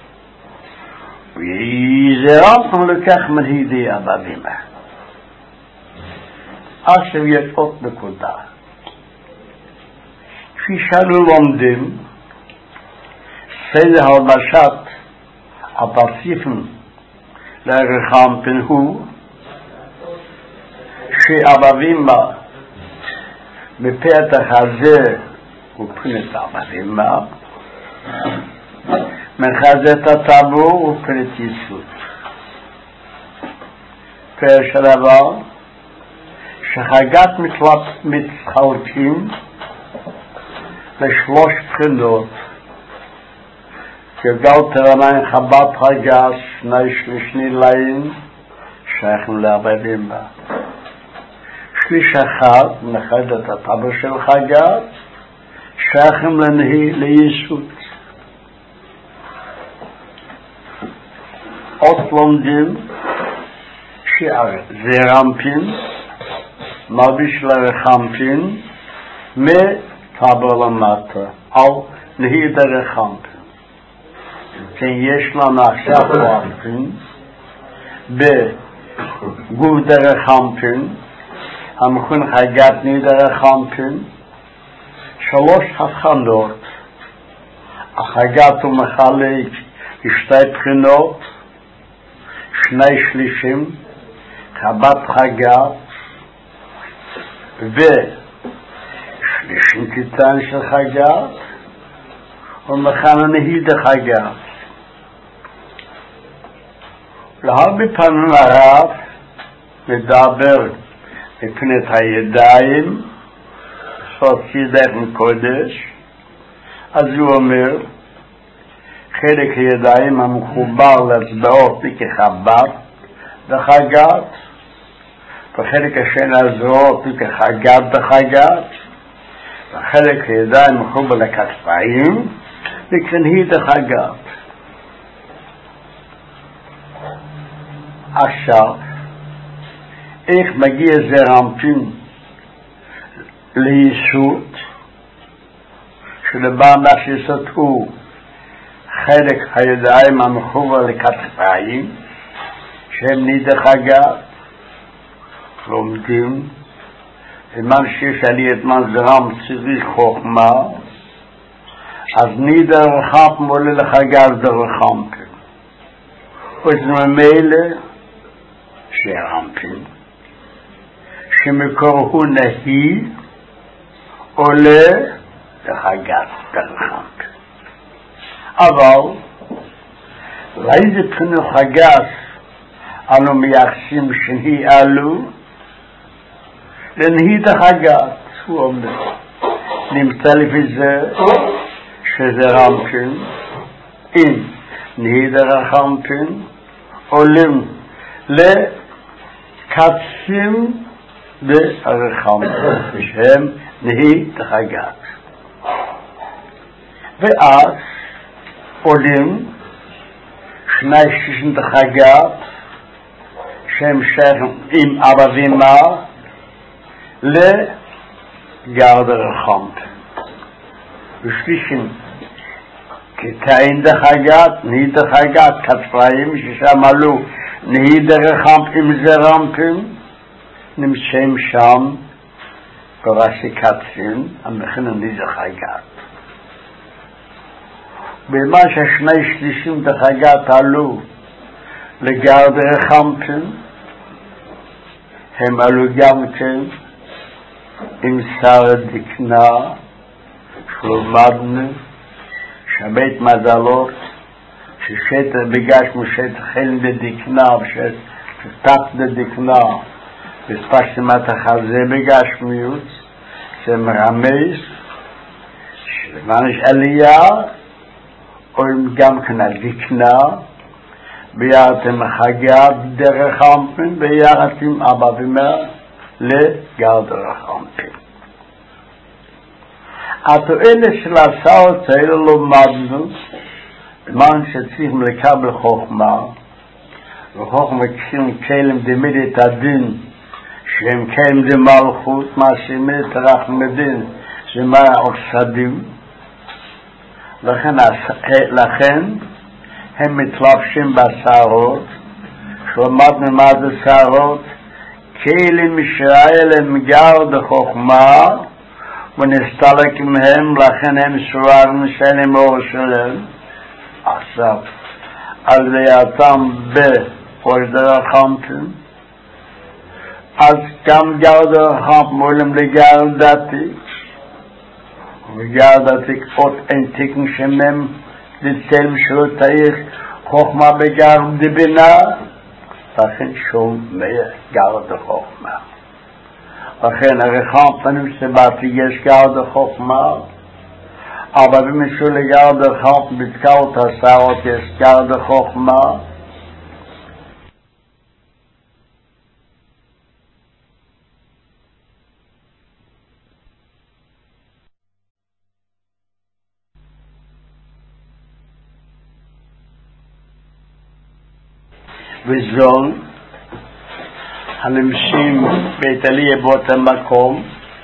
ויזרם לקח מנהידי אבבימה. עכשיו יש עוד נקודה. כפי שאנו לומדים, סדר הלבשת הפרציפים לרחמפין הוא שאבבימה בפתח הזה ופנת אבבימה מחזה את הטבור ופנת יסוד. פירוש הדבר שחגת מתחלקים לשלוש בחינות, גלגל תרניים חבת חגת שני שלישני ליין שייכים לאבבימה. שליש אחד מחד את הטבור של חגת שייכים לנהי ליסוד. עוד לומדים שזרמפין מלביש לרחמפין מטבור למטה על נהי דרחמפין. כן, יש לנו עכשיו רחמפין בגוף דרחמפין המכון חגת נהי דרחמפין שלוש הבחנות. החגת הוא מחלק לשתי בחינות, שני שלישים, חבת חגת ושלישים קטן של חגת ומכן הנהיד חגת. להרבה פעמים הרב מדבר מפנת הידיים שעושה דרך מקודש, אז הוא אומר חלק הידיים המחובר לאצבעות כחבת וחגת, וחלק השני הזרועות כחגת וחגת, וחלק הידיים מחובר לכתפיים וכנהיד החגת. עכשיו, איך מגיע זרמפין ליסוד, שלבא מה שיסוד הוא חלק הידיים המחובר לכתפיים שהם ניד החגת. לומדים זמן שיש עלי את מן זרם צריך חוכמה, אז ניד הרחמפין עולה לחגת דרחמפין, וממילא שרמפין שמקור הוא נהי עולה לחגת דרחמפין. אבל לאיזה בחינות חגת אנו מייחסים שהיא עלו? לנהיד החגת. הוא אומר נמצא לפי זה שזה רמפין עם נהיד הרחמפין עולים לקצים ברחמפין שהם נהיד החגת, ואז עולים שני שישים דחגת שהם שייכים עם אבבימה לגרד הרחמפין, ושלישים כתאים דחגת נהי דחגת כתפיים ששם עלו נהי דרחמפין זרמפין נמצאים שם בראשי קצין המכינים נהי דחגת. במה ששני שלישים דחגת עלו לגרד הרחמפין הם עלו גם כן עם שר דקנה שלומדנו שבית מזלות ששטר בגש משטר חלם דקנה ושטט דקנה וספשתמת החזה בגש מיוץ שמרמז שלמען יש עלייה או גם כן הדקנה ביחד עם החגת דרחמפין ביחד עם אבבימה לגרד הרחמפין. התועלת של הסעות האלה לומדנו בזמן שצריכים לקבל חוכמה, וחוכמה קשים כלם דמידת הדין שהם כלם דמלכות, מה שמידת רחמדין שמה עוקסדים, לכן, לכן הם מתלבשים בשערות, שלמדנו מה זה שערות, כלים ישראל הם גר בחוכמה, ונסתלק מהם, לכן הם סוררים שאין אור שלהם. עכשיו, אז ויעתם בראש דרחמתם, אז גם גר דרחמתם עולים לגר דתי, וגר דתי עוד אין תיקן שמם לצלם שלא תאיך חוכמה בגר דבינה, לכן שום גר דחוכמה. לכן הרחם פנים שבאתי יש גר דחוכמה, אבל במשהו לגר דחוכמה בתקעות השערות יש גר דחוכמה. וזול הנמשים בית עליה באותו מקום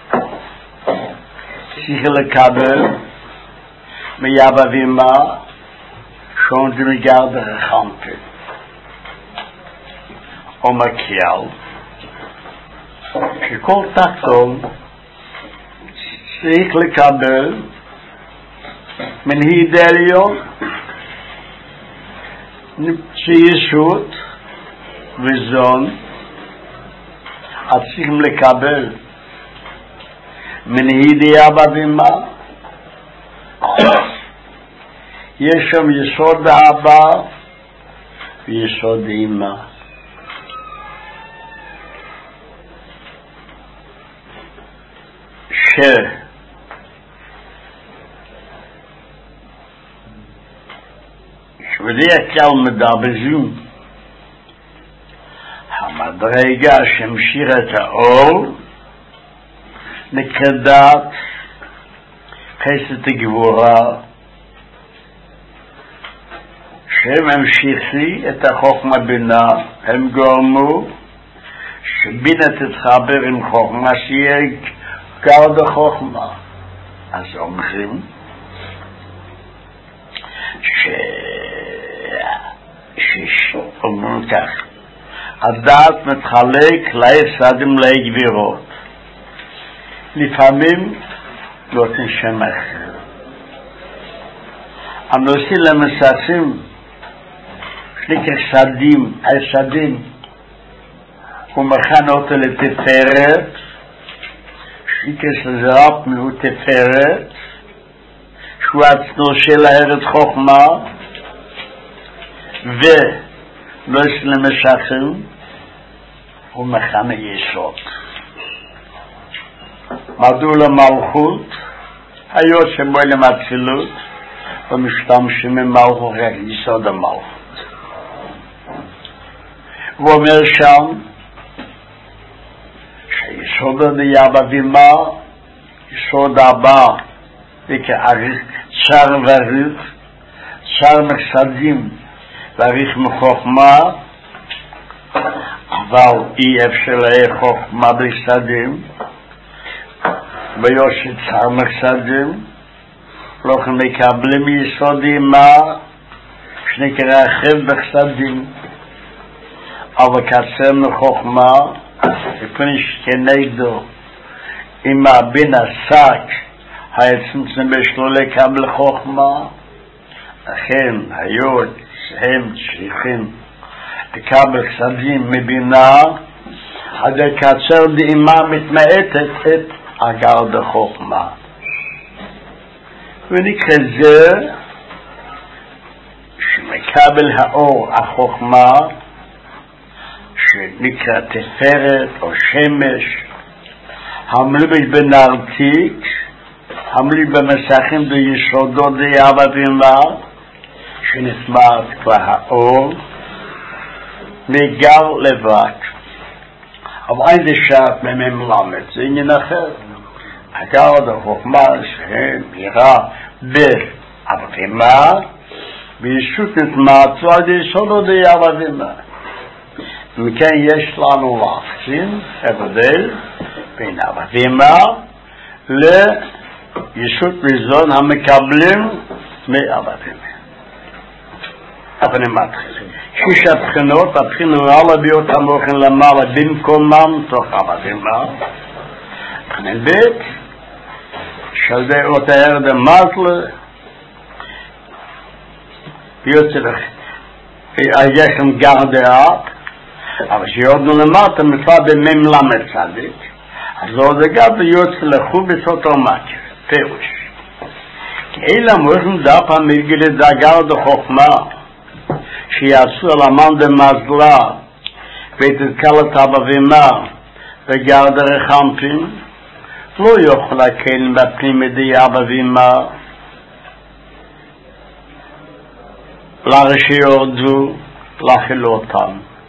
צריך לקבל מיד אבימה שון דמגר דרחמתי או מקיאל שכל תחתון צריך לקבל מנהיד עליון שישות וזון צריכים לקבל מנהידי אבא, יש שם יסוד האבא ויסוד אמא. ש שבדרך כלל מדברים המדרגה שהמשיכה את האור נקראת חסד הגבורה, שהם המשיכי את החוכמה בינה, הם גורמו שבינה תתחבר עם חוכמה שיהיה גר בחוכמה. אז אומרים ש... שאומרים כך, הדעת מתחלק ליסדים לגבירות, לפעמים נותן שם אחר. הנושאים למססים שנקרא שדים, היסדים, הוא מכן אותו לתפארת, שנקרא שזרap הוא תפארת, שהוא עצמו של הארץ חוכמה, ונושאים למססים הוא מכן היסוד. מדוע למלכות? היו שבוי למצילות ומשתמשים ממלכות רק יסוד המלכות. הוא אומר שם שיסוד הדיאב אבימה, יסוד הבא וכעריך צר וריך, צר מחסדים וריך מחוכמה, אבל אי אפשר לה חוכמה בחסדים, ביושת צר מחסדים, לא מקבלים יסודים מה שנקרא חב בחסדים, אבל קצר מחוכמה, לפני כנגדו, אם הבין עסק, היצמצם בשלו לקבל חוכמה, לכן היו הם צריכים לקבל חסדים מבינה, עד הקצר דאימה מתמעטת את הגר בחוכמה. ונקרא זה שמקבל האור החוכמה, שנקרא תפארת או שמש, המלובש בנרתיק, המלובש במסכים ביסודות דיאב אבימה, שנשמעת כבר האור, וגר לבד. אבל אין זה שעת ממם למד, זה עניין אחר. הגר בחוכמה שהם יראה באבימה, וישות נתמעצו על יסודות דיאב אבימה. מכן יש לנו להבחין הבדל בין אבימה לישות וזון המקבלים מאבבים. אבל אני מתחיל. שיש הבחינות, הבחינו על הביות המוכן למעלה במקומם תוך אבבימה. הבחינן בית, של זה אותה ירד המזלה, יוצא לך, יש שם גרדה אב, אבל שיורדנו למטה מצווה במם למד צדיק, אז לא זה גם יוצא לכו בסות המקר, פירוש. כי אלה מוכן דף המגילה דאגר דחוכמה, שיעשו על המן דמזלה, ותתקלת אבבימה, וגרד רחמפים, לא יוכל להקל בפנים מדי אבבימה, לרשיורדו, לחילותם.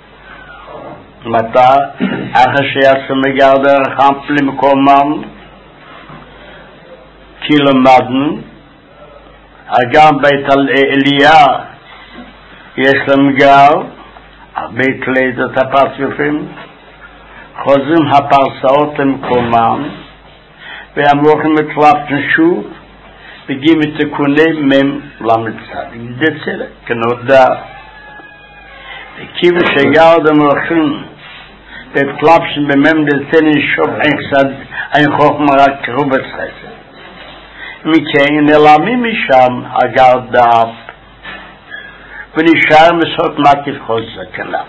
מתי? אחרי שיעשו מגרד רחמפים למקומם, כי למדנו, גם בית אליה, יש להם גר, בית לידת הפרצופים, חוזרים הפרסאות למקומם, והמוכן מצלפתן שוב, בגיעים מתקוני מם למצד. זה צלק, כנודע. וכיוון שגר דמוכן, בפלפשן במם דלתני שוב אין קצת, אין חוכמה רק רובת חסד. מכן נעלמים משם הגר דאף, ונשאר מסות מקיף חוזר כנף.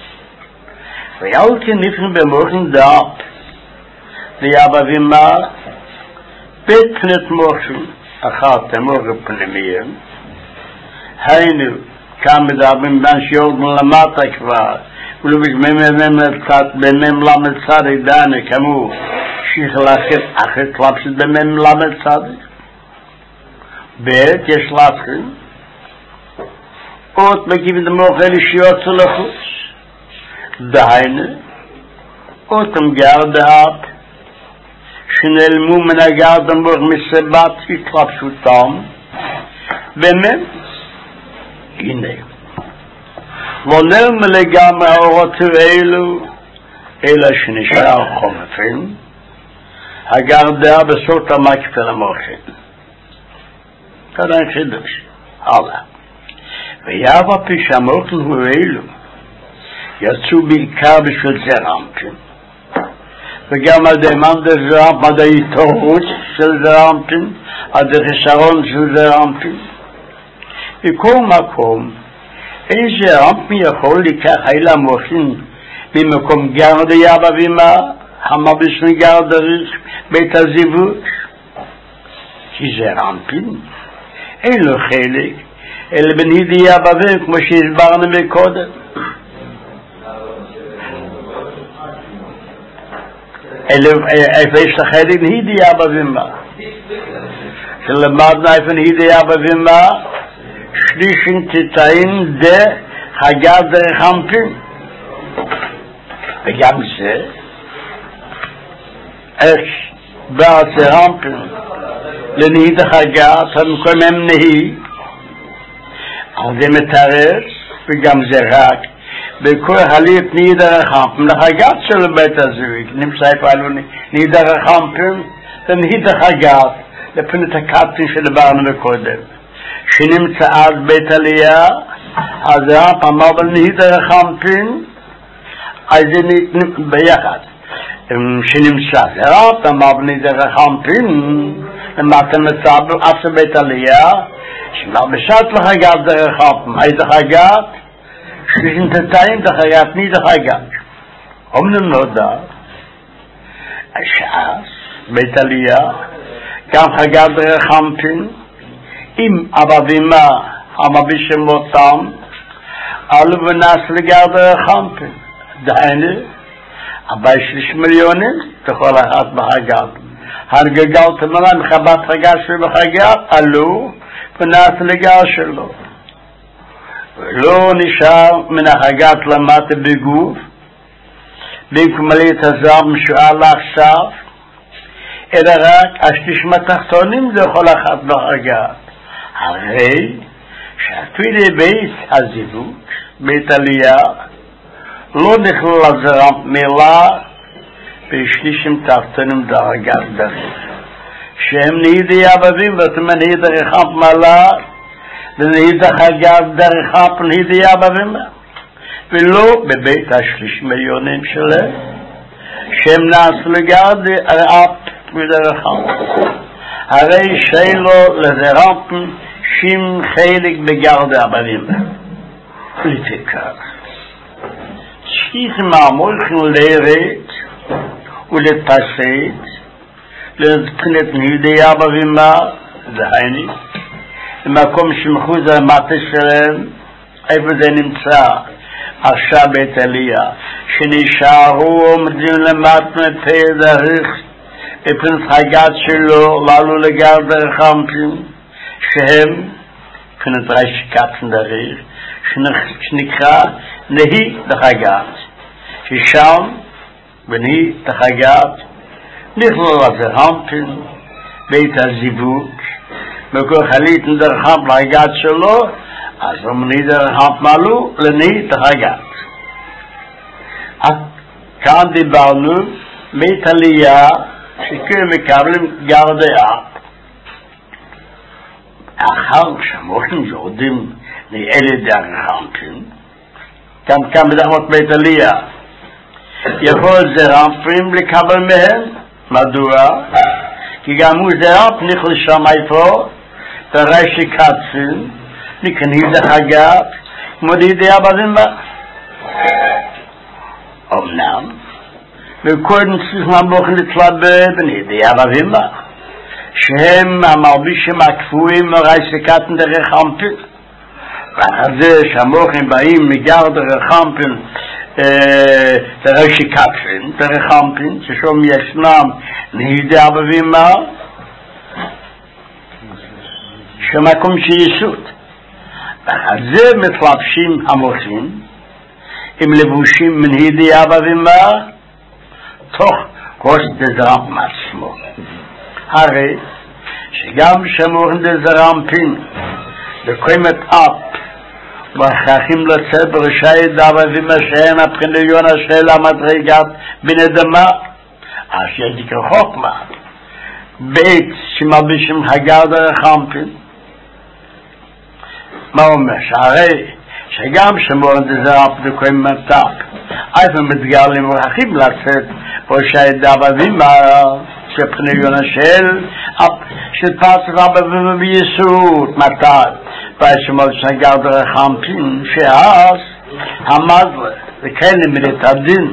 ויאל כנפן במוכן דאפ, ויאבבימה, בית פנת מוכן, אחת המוכן פנימיים, היינו, כאן מדברים בין שיורדן למטה כבר, ולא במם למד צדיק דני, כמו שיחלכת אחת קלפשת במם למד צדיק. בית יש לכם, עוד מגיעים דמוכן שיוצא לחוץ. דהיינו, אותם גר דאב, שנעלמו מן הגר דמוך מסיבת התלבשותם, באמת, הנה, לא נעלם לגמרי האורות האלו, אלא שנשאר חומפים, הגר דאב בסות המקיף אל המוכן. כדאי חידוש, הלאה. ויאבה פי שהמוכן הוא אלו, יצאו בעיקר בשביל זרעמפים, וגם על די מן דזרעמפים, על די התעוררות של זרעמפים, על די חיסרון של זרעמפים. בכל מקום, אין זרעמפים יכול לקח אלה המוכן במקום גר די אבבימה, המבשן גר דריך בית הזיווג, כי זרעמפים אין לו חלק, אלא בנהידי אבבים, כמו שהסברנו מקודם. איפה יש לך חלק נהידי אבבימה? שלמדנו איפה נהידי אבבימה, שלישין תתאים דה חגר דרך המפים. וגם זה, איך בעצר המפים, לנהיד החגר, המקום הם נהי, אבל זה מתארץ, וגם זה רק, בכל הליט נהיד הרחמפים, לחגת של בית הזוויג, נמצא פעלו נהיד הרחמפים, ונהיד החגת, לפני הקטן שדברנו מקודם, שנמצא עד בית עלייה, אז הרב אמר בנהיד הרחמפים, אז זה ביחד, שנמצא, הרב אמר בנהיד הרחמפים, למטה מצב עשה בית עלייה, שמר בשעת לחגת דרך חפם, איזה חגת? שלישין תתאים דחגת, ני דחגת. אומנם נודע, השעס, בית עלייה, גם חגת דרך חפם, עם אבבימה, המבישם אותם, עלו ונס לגר דרך חפם. דהיינו, אבי שליש מיליונים, תכל אחת בחגת. הרגגלת מנה מחבת חגת שבחגת, עלו, ונס לגר שלו. ולא נשאר מן החגת למטה בגוף, במקום מלאת הזר משוער לעכשיו, אלא רק השלישים התחתונים זה כל אחת בחגת. הרי שאפילו בית הזיווג, בית עלייה, לא נכלל הזרם מילה בשלישים תחתונים דרגת דרך. שהם נהידי אבבים ואתם נהידי רחב מעלה, ונהידך אגב דרך הפן הידיעה בבימה ולא בבית השליש מיליונים שלהם שהם נעשו לגרדי הרעפ בדרך הפן הרי שאלו לזרפן שים חלק בגרדי הבבימה לפיכך שכיחים המולכים להיראת ולתפסד לבחינת הידיעה בבימה דהייני במקום שמחוז המטה שלהם איפה זה נמצא עכשיו בית אליה שנשארו עומדים למטה מפה דרך בפנס חגת שלו לעלו לגר דרך המפים שהם פנס רשקת דרך שנקרא נהי דחגת ששם בנהי דחגת נכלול לזה המפים בית הזיווג מקור חליט דרך המפ להגת שלו אז מני דרך המפ מעלו לנהי דחגת כאן דיברנו בית עלייה שכן מקבלים גרדי אפ אחר שמוחים יורדים לאלה דרך המפים כאן כאן בדחמות בית עלייה יכול זרמפים לקבל מהם מדוע? כי גם הוא זרמפ נכנס שם איפה תראי שקצים נכנס לחגת כמו דידיעה בבימה אמנם וקודם צריך למוך להתלבט בדידיעה בבימה שהם המרבישים הקפואים וראי שקצים דרך המפים ואחרי זה שהמוחים באים מגר דרך המפים דרך שקצים דרך המפים ששום ישנם נהידיעה בבימה שמקום שיסות ואחרי זה מתלבשים המוחים עם לבושים מן הידיעה בבימה תוך ראש דזרם מעצמו הרי שגם שמורים דזרמפים וקוימת אפ והכרחים לצאת ברשאי ידע בבימה שאין הבחיניון השאלה מדרגת בנדמה אז ידיק רחוקמה בית שמלבישים הגר דרך המפים מה אומר? שהרי שגם שמורים דזרמפ וקוימת אפ איפה מתגלים ורחים לצאת ברשאי ידע בבימה שבחיניון השאל שפס רבה וביסות מתי פעשמות שנגר דרך המפים שאז המזלה וכאלה מלאת הדין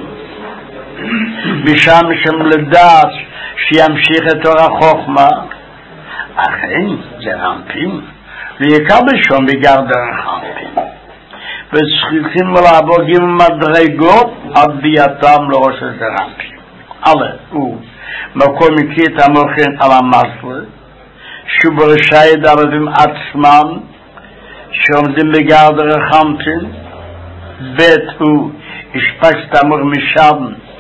משם שם לדעת שימשיך את אור החוכמה אכן זה המפים ויקבל שום בגר דרך המפים וצריכים לעבור גם מדרגות עד ביאתם לראש זה המפים אלה הוא מקום מכית המוכן על המזלה שברשאי דרבים עצמם שעומדים בגר דרך המפים בית הוא השפשת אמור משם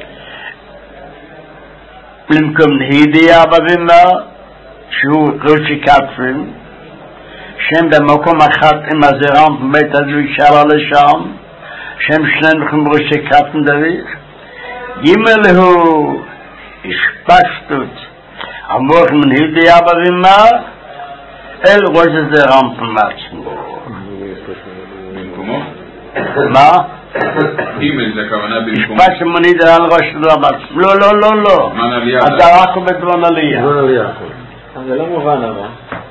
למקום הידיעה בבימה שהוא ראשי קצרים שהם במקום אחת עם הזרם בית הזו ישאלה לשם שהם שניהם לכם ראשי קצרים דרך גימל הוא השפשתות אמור מן הידיעה בבימה אל ראש הזרם מעצמו מה? גימל זה הכוונה במקום השפש מוניד על ראש הזרם לא לא לא לא אז רק בדרון עלייה זה לא מובן אבל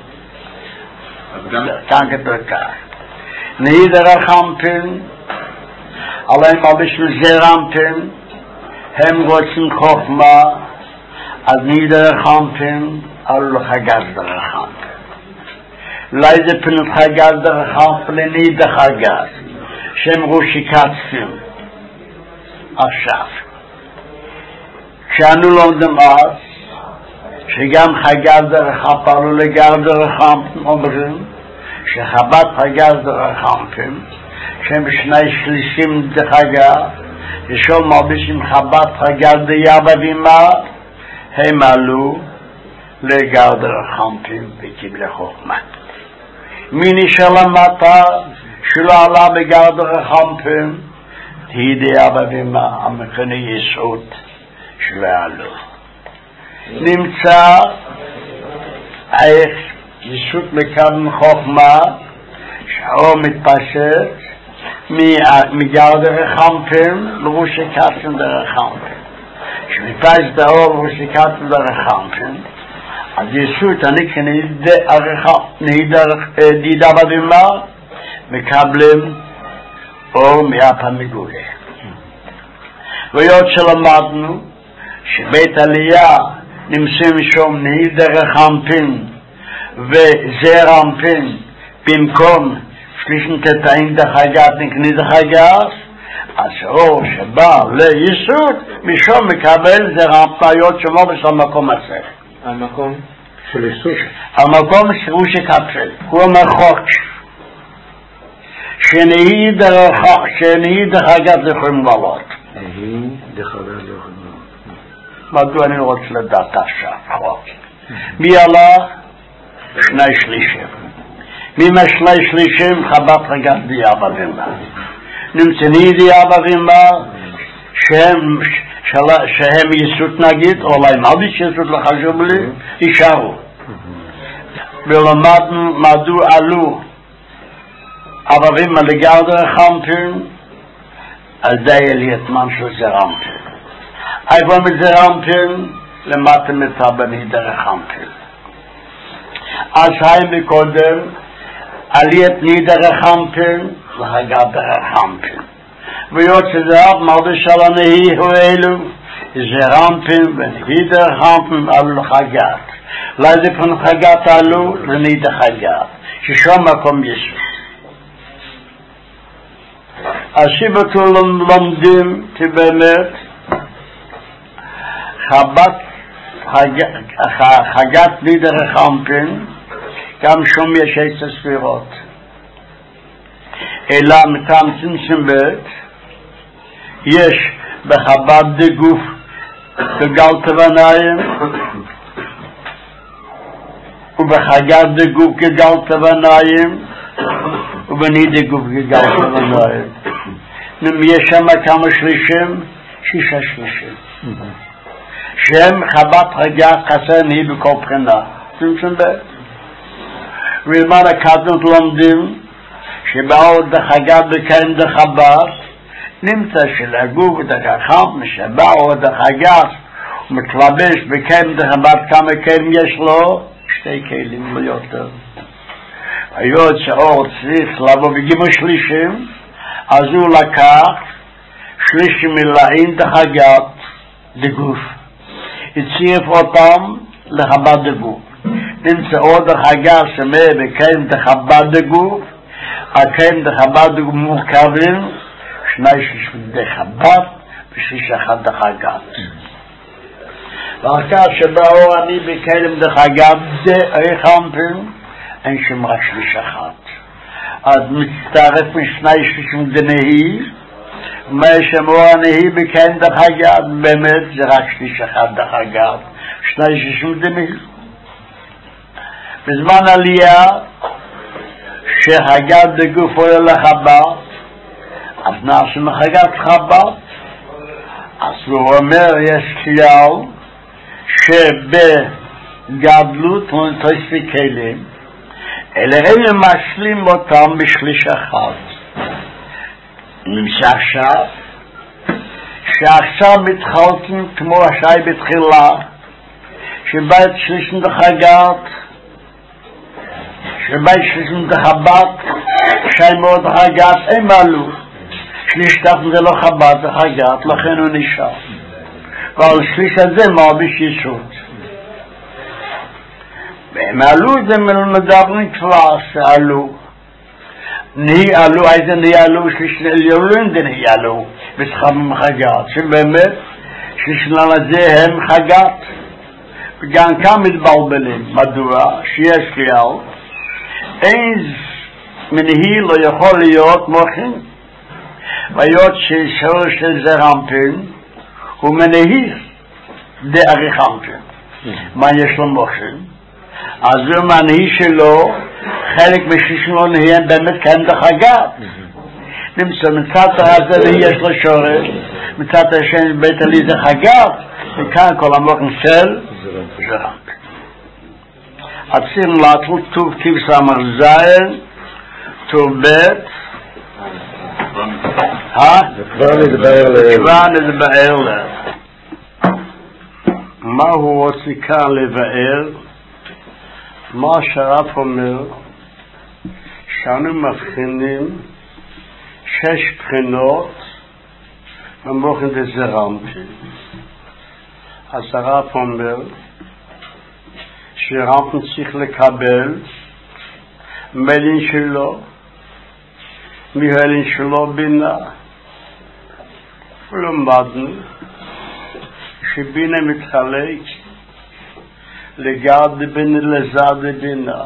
כאן כתוב כך נהי דרך המפים עליהם בשביל זרמפים הם רוצים חוכמה אז נהי דרך המפים עלו לחגז דרך המפים אולי זה פנות חגז דרך המפים לנהי דרך חגז שהם ראשי קצפים עכשיו כשאנו לומדים אז שגם חגז דרך המפים עלו לגר דרך המפים אומרים שחבת חגז דרך המפים שהם שני שלישים דחגה ושול מרבישים חבת חגז דייה בבימה הם עלו לגר דרך המפים וקיבלה חוכמה מי נשאר למטה שלא עלה בגר דרך המפים תהידיעה בבימה המכנה יסוד שלא עלו נמצא איך ישות מקדם חוכמה שהאור מתפשט מגרד הרחמפים לראש הקטן דרחמפים. כשמתפשט האור לראש הקטן דרחמפים, אז יסות אני כנהידה בבימה מקבלים אור מאפה מגולה. ויוד שלמדנו שבית עלייה נמצאים שם נהידה רחמפים וזר אנפין במקום שלישן תתאים דחגת נקני דחגת, אז האור שבא ליסוד משום מקבל זר אנפיות שמו בשביל המקום הזה. המקום של יסוד? המקום שהוא שקפל, הוא המרחוק שנהי דחגת לכם לעלות. נהי דחגת לכם לעלות. מדוע אני רוצה לדעת עכשיו? מי עלה? שני שלישים. ממה שני שלישים חבת רגת דייה בבימה. נמצאני דייה בבימה שהם, שהם יסות נגיד, אולי מה יסות לחשוב לי, יישארו. ולמדנו מדוע עלו הבבימה לגרד רחמפין על די אליתמן של זרמפין. איפה מזרמפין למדתם את הבני דרחמפין. אז היי מקודם עליית נידר רחמפין להגת דרחמפין. ויוד שזרב מרדש על הנהי הוא אלו זרמפין ונידר רחמפין עלו לחגת. לאיזה פן חגת עלו לנידר חגת ששום מקום יסוד. הסיבתו לומדים כי באמת חבת חגת נידר רחמפין גם שום יש עשר ספירות אלא מטעם צמצום בית יש בחב"ד דגוף כגל תבניים ובחגת דגוף כגל תבניים ובנידר גוף כגל תבניים. יש שם כמה שלישים? שישה שלישים שהם חבת חגת חסר נהי בכל בחינה. צמצום בית ולמען הקטנות לומדים שבאו דחגת בקיים דחבת נמצא שלגוף דחכם שבאו דחגת ומתלבש בקיים דחבת כמה כלים יש לו? שתי כלים לא יותר. היוד שאור צריך לבוא בגימו שלישים אז הוא לקח שלישים מלאים דחגת דגוף הציף אותם לחב"ד דגוף. נמצא עוד החגה שמא בקיים דחב"ד דגוף, הקיים דחב"ד דגוף מורכבים שני שליש דחב"ד ושליש אחד דחגת. ואחר כך שבאו אני בקיים דחגת דרחמפין אין שם רק שליש אחד. אז מצטרף משני שלישים דנהי מה שמור הנהי בקיים דחגת באמת זה רק שליש אחד דחגת שני שלישים דנהי. בזמן עלייה שחגת דגוף עולה לחב"ד אז נעשה מחגת חב"ד אז הוא אומר יש כלל שבגדלות ונתוספי כלים אלה הם משלים אותם בשליש אחד. נמצא עכשיו שעכשיו מתחלקים כמו השי בתחילה שבית שלישים דחגת שבית שלישים דחב"ד שי מאוד דחגת הם עלו שליש תחת זה לא חב"ד דחגת לכן הוא נשאר ועל שליש הזה מרביש יסוד והם עלו זה מדברים כבר שעלו נהי עלו איזה נהי עלו שליש עליון דנהי עלו וסחבים חגת שבאמת שלישנן הזה הם חגת וגם כאן מתבלבלים מדוע שיש כלל אין מנהי לא יכול להיות מוכן והיות ששור של זרמפין הוא מנהי דרחמפין מה יש לו מוכן אז הוא מנהי שלו חלק משלישנו נהיה באמת כאן דחגת נמצא מצד הזה יש לו שורש מצד השני בית עלי זה חגת וכאן כל המוכן של זרמפין. עצים להתלות טוב כבש המרזיין טובט כבר נדבר לב. כבר נדבר לב. מה הוא רוצה כאן לבאר? מה שהרב אומר, שאנו מבחינים שש בחינות במוחין דזרמפין. אז הרב אומר שרמפין צריך לקבל מלין שלו, מהלין שלו בינה. ולמדנו שבינה מתחלק לגד בינה לזד בינה.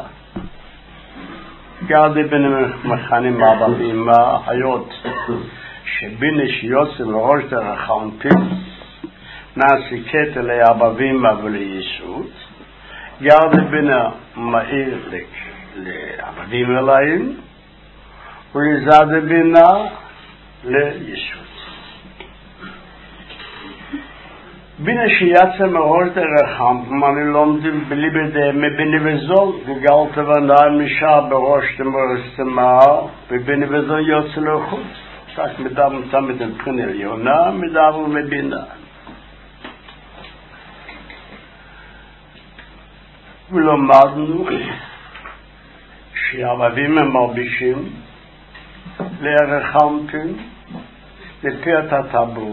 גד בינה מכנים אבבים היות שבינה שיוצא מראש דרך חנפין נעשי קטע לאבבים ולישות. גד בינה מאיר לאבבים אליים ולזד בינה לישות. בינה שיצא מראש דרך חנפין אני לומדים בלי בדמה בינה וזול וגלת ונאי משעה בראש דמרסתמה ובינה וזול יוצא לחוץ. כך מדברים תמיד מבחינה עליונה, מדברים מבינה. ולמדנו שהאבבים הם מרבישים לערך חנפין לפי הטבור.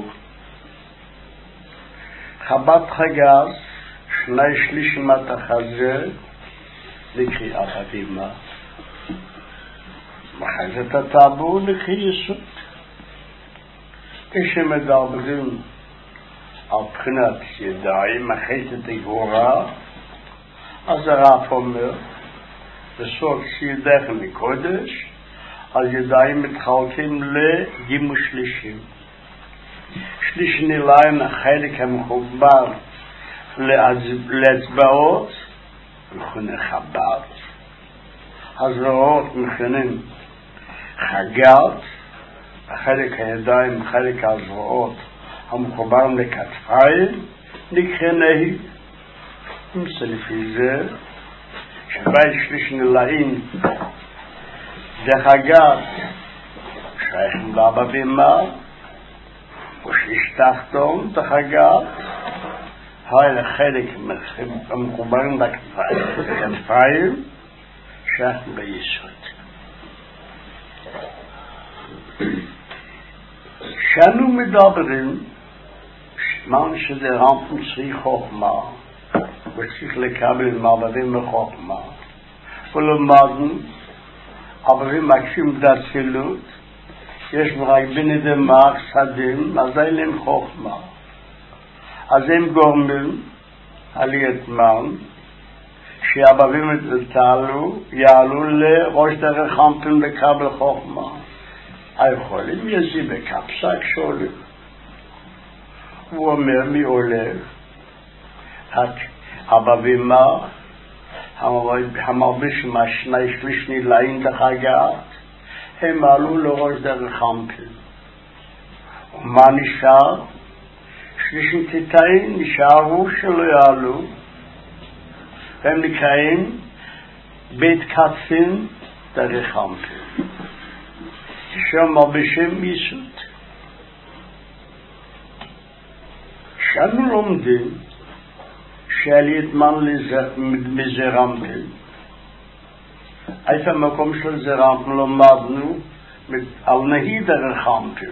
חבת חגז שני שליש מהתחזה לקריא אבבים. מחזת הטבור לקריא יסוד. כשמדברים על בחינת ידיים, מחצת הגבורה, אז הרב אומר, בסוף שידך מקודש, אז ידיים מתחלקים לגימוש שלישים. שליש ניליים החלק המחובר לאצבעות, מכונה חב"ד. הזרועות מכונים חג"ד, חלק הידיים, חלק הזרועות המחובר לכתפיים, נקרא נהי. זה לפי זה, שבי שליש נילאים, דרך חג"ד, שייכים לאבבים ושליש תחתון, דרך חג"ד, האלה חלק המחוברים לכתפיים, שייכים ביסוד. שאנו מדברים שמן שזה רמפין צריך חוכמה וצריך לקבל מעבדים מחוכמה ולמדנו אבבים מקשים דצילות יש רק בני דמח סדים אז אין להם חוכמה אז הם גורמים עליית מן שאבבים יתעלו יעלו לראש דרך רמפין לקבל חוכמה היכולים יזי בקפסק שואלים. הוא אומר מי עולה אבבים המרביש מהשני שליש נילאים דחגת הם עלו לראש דרך חנפין. ומה נשאר? שלישים תתאים נשארו שלא יעלו והם נקראים בית כתפין דרך חנפין. שם מרבישים יסוד. שאנו לומדים שעליית מן מזרמפין. איפה המקום של זרמפין למדנו על נהי דרך חנפין.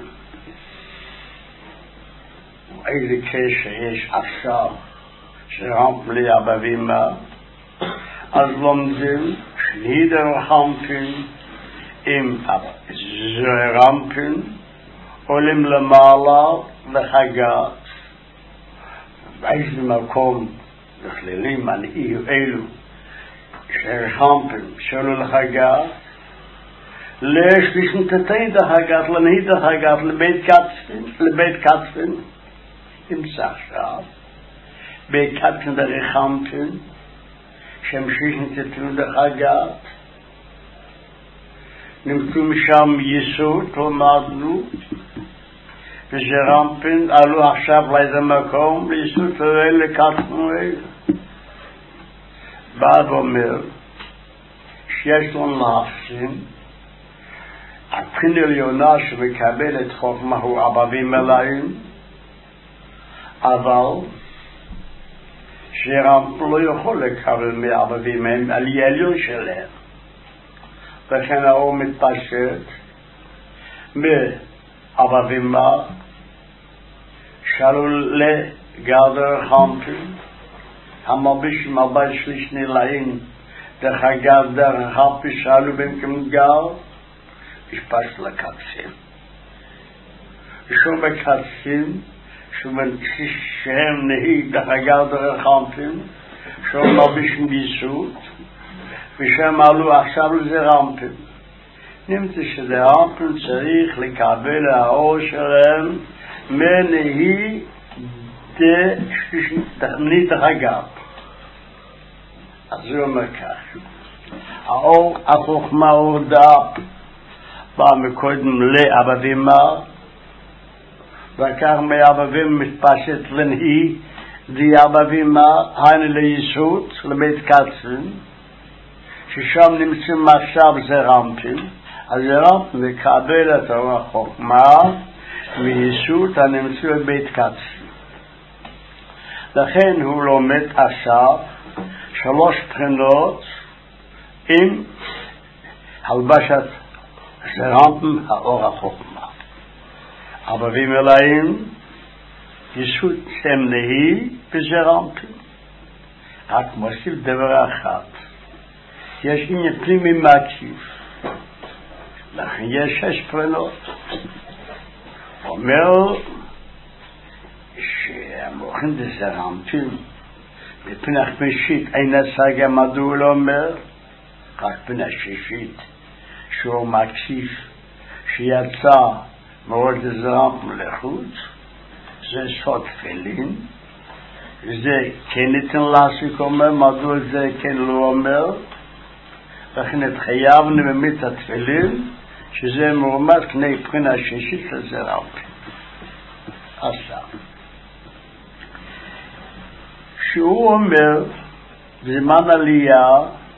איזה קשר יש עכשיו זרמפין לאבבים אז לומדים שנהי דרך חנפין עם זרמפין עולים למעלה לחגת באיזה מקום בכללים הנהי אלו שרחמפין שלו לחגת לשליש נתתי דחגת לנהי דחגת לבית קצפין לבית קצפין נמצא עכשיו בית קצפין דרחמפין שהם שליש נתתי דחגת נמצאו משם יסוד למדנו וזרמפין עלו עכשיו לאיזה מקום ליסוד ואלה קצפנו אלה בא ואומר שיש לנו להפסים הבחינה עליונה שמקבל את חוכמה הוא אבבים מלאים, אבל שרם לא יכול לקבל מאבבים הם על העליון שלהם, וכן האור מתפשט מאבבים מה שלו לגדר חמפים המלביש מלבש שליש נלאים דרך הגדר חמפי שלו במקום גר משפש לקצים שום מקצים שום שהם נהי דרך הגדר חמפים שום מלביש מגיסות ושם עלו עכשיו לזה רמפים נמצא שזה רמפים צריך לקבל האור שלהם מנהי תכנית הגב. אז זה אומר כך האור החוכמה הוא דאפ בא מקודם לאבבים מה וכך מאבבים מתפשט לנהי די אבבים מה היינו ליסות לבית קצין ששם נמצאים עכשיו זה רמפים אז זה רמפים מקבל את האור החוכמה מיסות הנמצא בבית קצין לכן הוא לומד עכשיו שלוש בחינות עם הלבשת רמפים האור החוכמה אבבים מלאים יסות שם נהי וזה רמפים רק מוסיף דבר אחד יש עניין פנימי מקיף לכן יש שש בחינות אומר שהמוכן דזה רמפים בפנח משית אין השגה מדוע לא אומר רק פנח שישית שהוא מקיף שיצא מאוד דזה רמפים לחוץ זה סוד תפילין זה כן ניתן להסיק אומר מדוע זה כן לא אומר לכן התחייבנו במיט התפילין שזה מורמד כני בחינה שישית לזה רמפים עכשיו שהוא אומר בזמן עלייה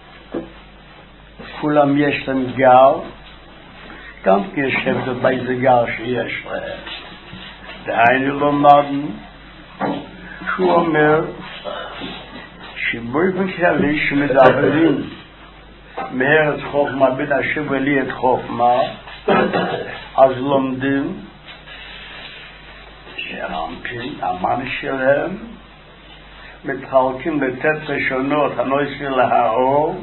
כולם יש להם גר גם כי יש הבדל באיזה גר שיש להם דהיינו לומדנו שהוא אומר שבאופן כללי שמדברים מארץ חוכמה בין השם ולי את חוכמה אז לומדים שרמפים המן שלהם מתחלקים לתת ראשונות הנושא להאור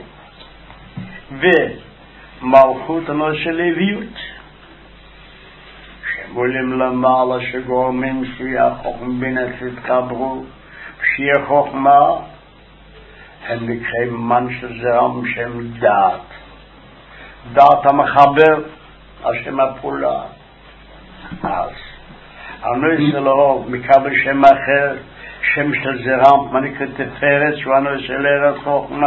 ומלכות הנושא לוויות שמולים למעלה שגורמים שיהיה חוכמה בין תתקברו שיהיה חוכמה הם נקראים מן שזרם שהם דעת דעת המחבר השם הפעולה אז הנושא לרוב מקבל שם אחר שם של זרם מנקרא תפארת שהוא הנושא לארץ חוכמה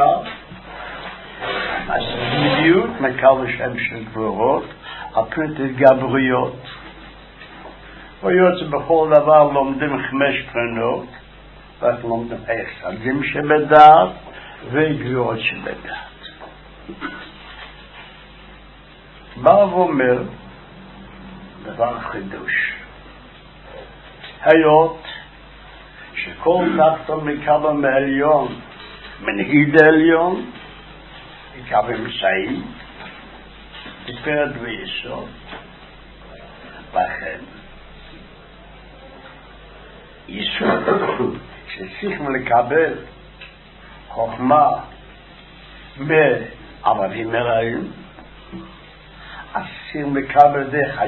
אז בדיוק מקבל שם של גבורות הפנת התגבריות ויוצא בכל דבר לומדים חמש בחינות ואנחנו לומדים היסודים שבדעת וגבירות שבדעת בא ואומר דבר חידוש היות שכל תחתון מקבל מעליון מנהיד העליון מקבל מסעי תפארת ויסוד לכן יסוד שצריכים לקבל חוכמה מאבבים מלאים אז צריכים לקבל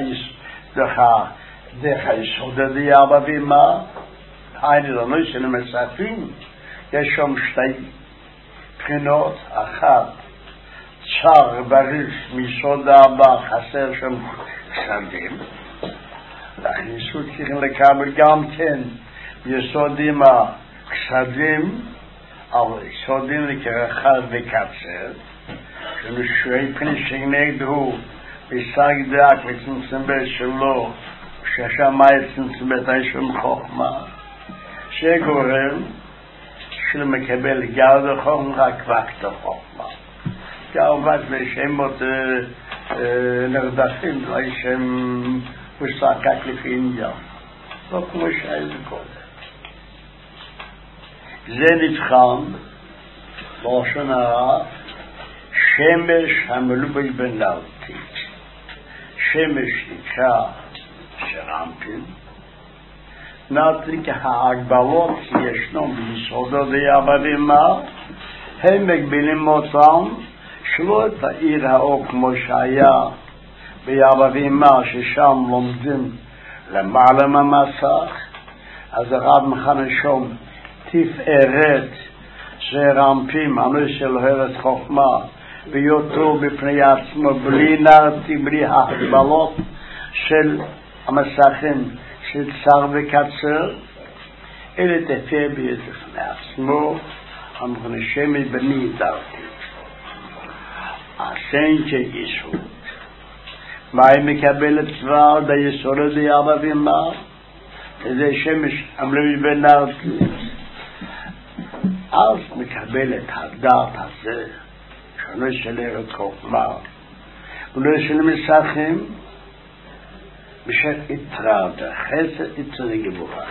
דרך היסוד די אבבים מה היינו לנו שנמצאים יש שם שתי בחינות אחת צ'ר בריש מיסוד הבא חסר שם שדים לכן יסוד צריכים לקבל גם כן יסודים הקסדים אבל יסודים לקרחת וקצר שנשוי פני שנגדו בשג דק וצמצמת שלו ששמאי צמצמת הישום חוכמה שגורם שלמקבל גר דחוכמה רק וקת חוכמה גר וקת לשמות נרדפים, לא שהם מושקק לפי אינדיה. לא כמו שהיה זה קודם. זה נבחן, בראשון הרע, שמש המלובש בנרתית. שמש נקרא שרמפין, נרתית ההגבלות שישנו ביסודו ויאבבימה, הם מגבילים אותם, שלא את העיר האור כמו שהיה ביאבבימה, ששם לומדים למעלה מהמסך, אז הרב מחנשום תפארת שרמפים, אנוש של ארץ חוכמה, ויותו בפני עצמו בלי נרתי, בלי ההגבלות של המסכים של צר וקצר, אלא תפאר בפני עצמו, המחנשם בני דרתי. עשן כגיסות. מה היא מקבלת צבא ביסוד דיאבבימה? זה שמש המלובש בנרתית. אז מקבל את הדעת הזה, שלא של ארץ חוכמה, ולא של מסכים, בשביל יתרה בחסד יתרה גבורה.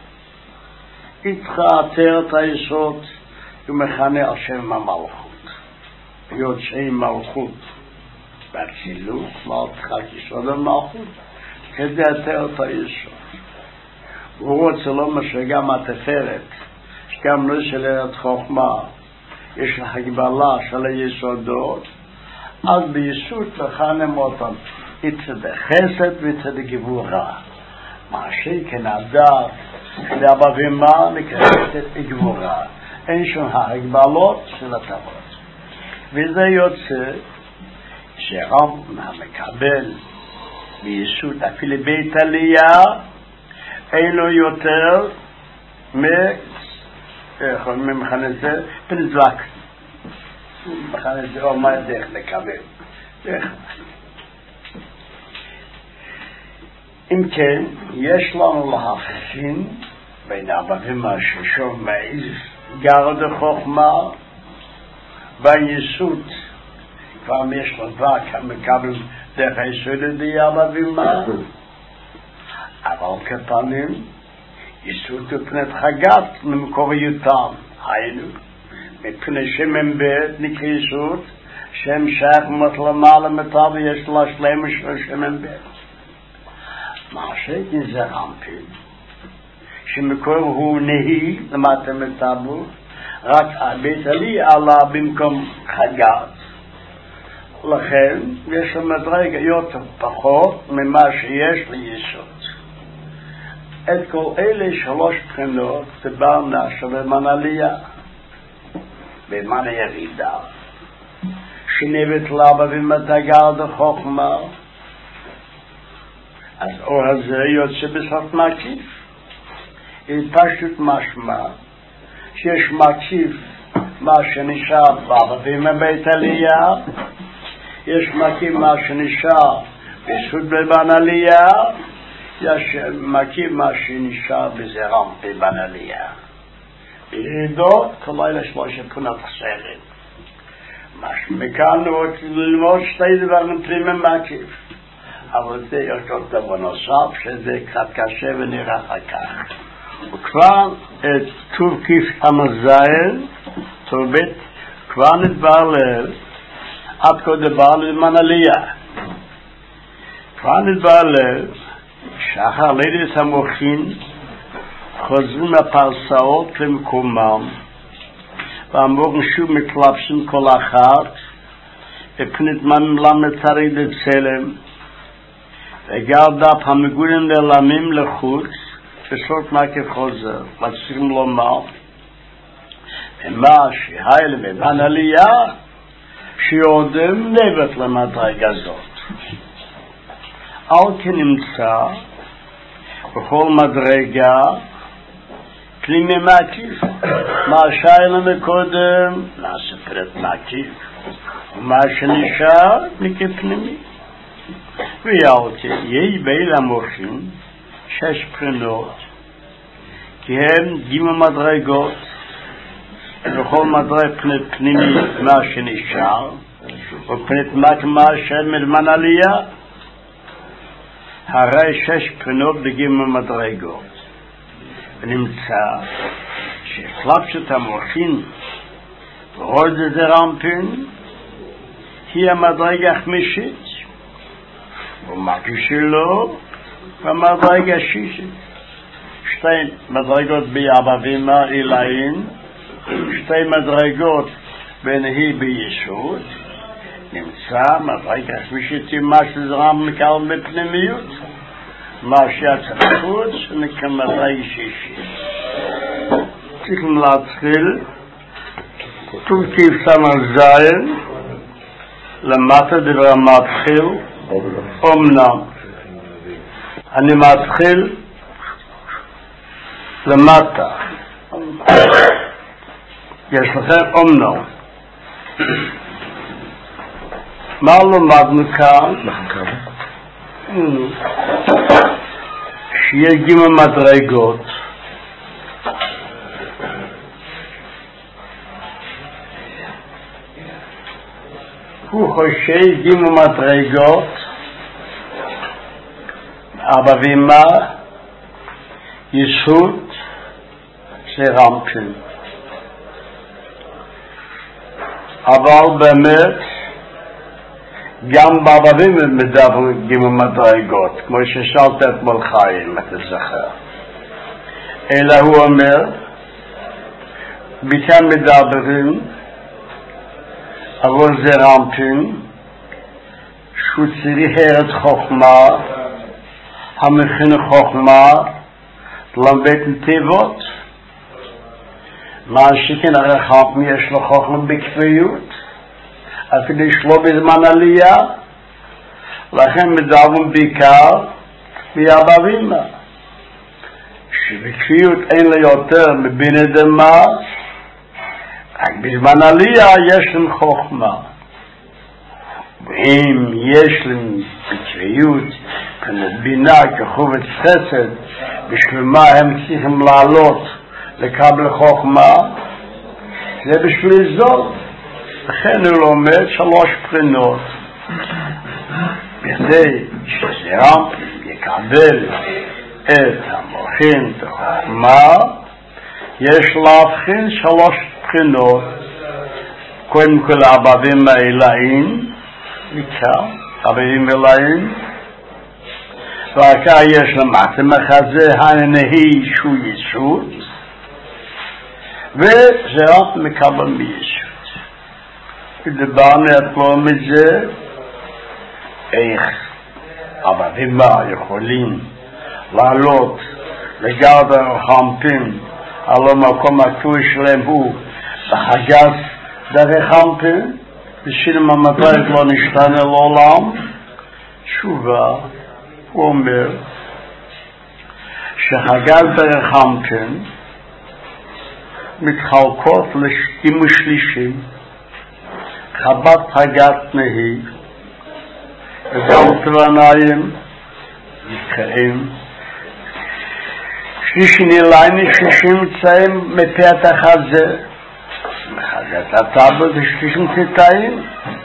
יתרה עטרת היסוד, הוא מכנה על שם המלכות. יוצאי מלכות באצילות, מלכת יסוד המלכות, כדי עטרת היסוד. הוא רוצה לומר שגם התפארת, גם לא של ארץ חוכמה, יש לה הגבלה של היסודות, אז ביסוד לכנם אותם, יצד חסד ויצד גבורה. מה שכן הדעת, לאבבימה נקראת את גבורה. אין שם ההגבלות של הטבות. וזה יוצא שרמפין המקבל ביסוד אפילו בית עלייה, אין לו יותר מ... איך אומרים מכנה זה? פנזלק. מכנה זה אומר דרך לקבל. דרך. אם כן, יש לנו להבחין בין אבבימה ששום מעיז גרד החוכמה ביסוד. כבר יש לו דבר כמקבל דרך היסוד די אבבימה. אבל כפנים יסוד בפנת חגת ממקוריותם, היינו, מפני שמן בית נקרא יסוד, שם שייך למעלה מטר ויש לה שלמה של שמן בית. מה שכן זה רמפין, שמקור הוא נהי למטה מטבו, רק הבית עלי עלה במקום חגת. לכן יש לו מדרגה יותר פחות ממה שיש ליסוד. את כל אלה שלוש בחינות דיברנו שבמן עלייה, במן הירידה, שנבט לאבבימה תגרד החוכמה, אז אור הזה יוצא בסוף מקיף. פשוט משמע שיש מקיף מה שנשאר באבבימה בית עלייה, יש מקיף מה שנשאר בסוד במן עלייה, יש מקיף מה שנשאר בזה רמפי בן עלייה. בירידות, כולי לשלוש פונות חסרים. מכאן הוא ללמוד שתי דברים פרימי מקיף. אבל זה יש עוד דבר נוסף, שזה קצת קשה ונראה אחר כך. וכבר את טוב כיף המזל, טובית, כבר נדבר לב, עד כה דבר לבן עלייה. כבר נדבר לב, שאחר לידת המוחין חוזרים הפרסאות למקומם והמורים שוב מתלבשים כל אחת ופנית ממלמצרי לצלם וגר דף המגולים נעלמים לחוץ וסות מקיף חוזר מצרים לומר ומה שהייל בבן עלייה שיורדם נבט למדרגה זאת על כנמצא בכל מדרגה פנימי מקיף מה שהיה לנו קודם נעשה פרט מקיף ומה שנשאר מקיף פנימי ויאלתי יהי בין המוחים שש בחינות כי הם גימה מדרגות בכל מדרג פנימי מה שנשאר ופנית מקמה שמזמן עלייה, הרי שש בחינות בגימל מדרגות. ונמצא שפלפשת המוחין ועוד זה רמפין היא המדרגה החמישית, ומקי שלו במדרגה השישית. שתי מדרגות ביאבא ואמא אלוהים, שתי מדרגות בנהי ביסוד. נמצא מדרגה החמישית היא מה שזרם מקל בפנימיות, מה שיצא חוץ נקרא מדרגה שישית. צריכים להתחיל תורכיב סמך זין למטה דבר מתחיל אומנם. אני מתחיל למטה, יש לכם אומנם. מה למדנו כאן? שיהיה גימל מדרגות, הוא חושב גימל מדרגות, אבא ואמא יסוד זה רמפין. אבל באמת גם באבא ואמא מדברים גימל מדרגות, כמו ששאלת את מלחיים, אתה זוכר. אלא הוא אומר, מכאן מדברים אבל זה רמפין שהוא צריך ארץ חוכמה, המכין חוכמה למד נתיבות. מה שכן הרי רמפין יש לו חוכמה בכפיות, אפילו יש לו בזמן עלייה, לכן מדברים בעיקר מאבא ואמא, שבכפיות אין לו יותר מבין אדמה, רק בזמן עלייה יש להם חוכמה. ואם יש להם בקריות כמו בינה כחובץ חסד, בשביל מה הם צריכים לעלות לקבל חוכמה? זה בשביל זאת. לכן הוא לומד שלוש בחינות, בכדי שזה רמפין יקבל את המוחין בחוכמה. יש להבחין שלוש בחינות, קודם כל אבא ואמא אלוהים, מכאן אבא ואמא אלוהים, ואחר יש למטה מחזה הנהי שהוא יסוד, וזה רק מקבל מיסוד. ודיברנו אתמול מזה, איך אבא ואמא יכולים לעלות לגרדר רמפין על המקום הכתוב שלהם הוא בחגת דרך רמפין, ושילם המדרג לא נשתנה לעולם. תשובה, הוא אומר שחגת דרך רמפין מתחלקות לשתים ושלישים, חבת חגת נהי וגם תרניים נקראים שלישי נילייני שלישים צאים מפאת החזה מחגת הטאבל ושלישים תתאים,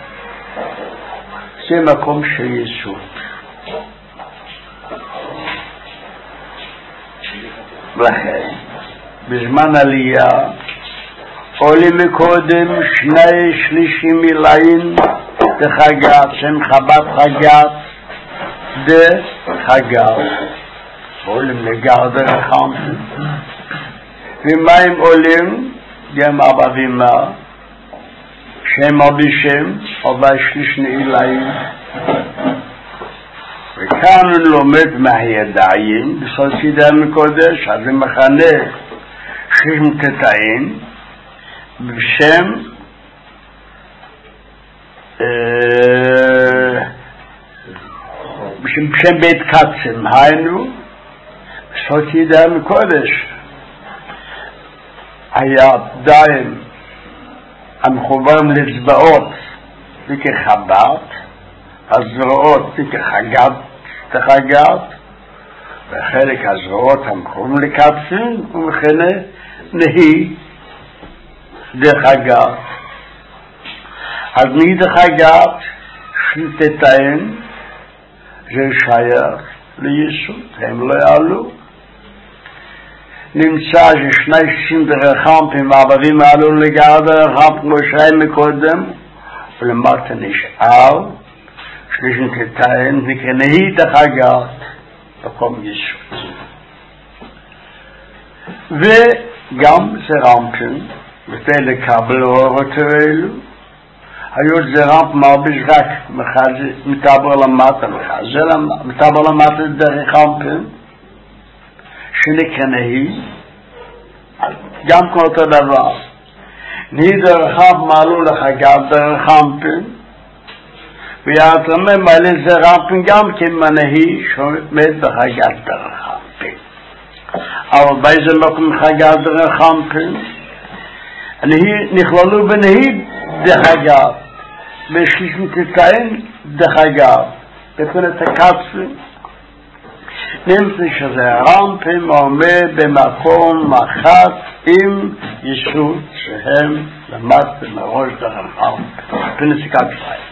זה מקום של יסוד. לכן בזמן עלייה עולים מקודם שני שלישים מילאים בחגת שהם חבת חגת דחגת, עולים לגרדר רמפין. ומה הם עולים? גם אבא ואמא שהם מרבישים אבל שליש נעיליים. וכאן הוא לומד מהידיים בסוד סידה מקודש, אז הוא מכנה שליש תתאים בשם בשם, בשם בית קצם, היינו בסוד סידה מקודש הידיים המחוברים לצבאות וכחבת, הזרועות וכחגת תחגת, וחלק הזרועות המחוברים לקצים ומכנה נהי דחגת. אז מאידך גיסא שליטתן זה שייך ליסוד, הם לא יעלו. נמצא ששני שישים דרך חמפים והעבדים עלו לגר דרך חמפ כמו שהיה מקודם, ולמטה נשאר שליטתן וכנהי דרך גיסא מקום יסוד. וגם זרמפן כדי לקבל אורות האלו, היו זרמפ מרביש רק מתעבר למטה, מתעבר למטה דרך חמפן שנקרא נהי, גם כל אותו דבר. נהי דרך חמפ מעלו לך גם דרך חמפן, ויעתרמם מעלה זרמפן גם כן מנהי שעומד בחגת דרך חמפן. אבל באיזה מקום חגת דרך חמפן, נכללו בנהי דחגת, בשליטתן דחגת, בפנת הקצרים, נמצא שזה הרמפים עומד במקום אחת עם ישות שהם למטה מראש דרך פנת הקצרים.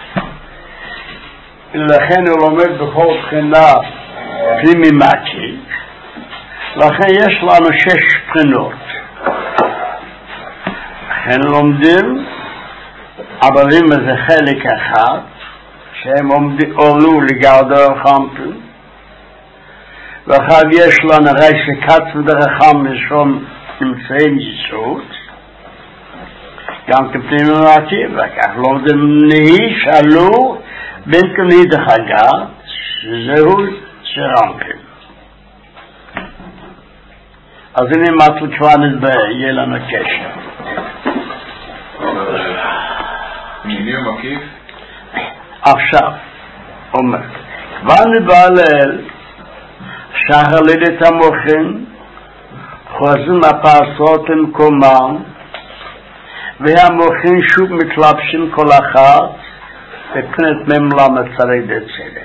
לכן הוא לומד בכל בחינה פנימי מקיף, לכן יש לנו שש בחינות. לכן לומדים עבדים זה חלק אחד שהם עולו לגר דרך חמפן, ואחר יש לנו הרי שקץ ודרך חמפן שום נמצאים יסוד גם כפנימי מקיף, וכך לומדים נהי שעלו בין כנהי דחגת שזהו זרמפן. אז הנה מה תשובה נדבר, יהיה לנו קשר. פנימי ומקיף? עכשיו, אומר, כבר נדבר לאל שהחלדת המוחין חוזרים הפרסות למקומם, והמוחין שוב מתלבשים כל אחת בפנת ממלה מצרדת צדק.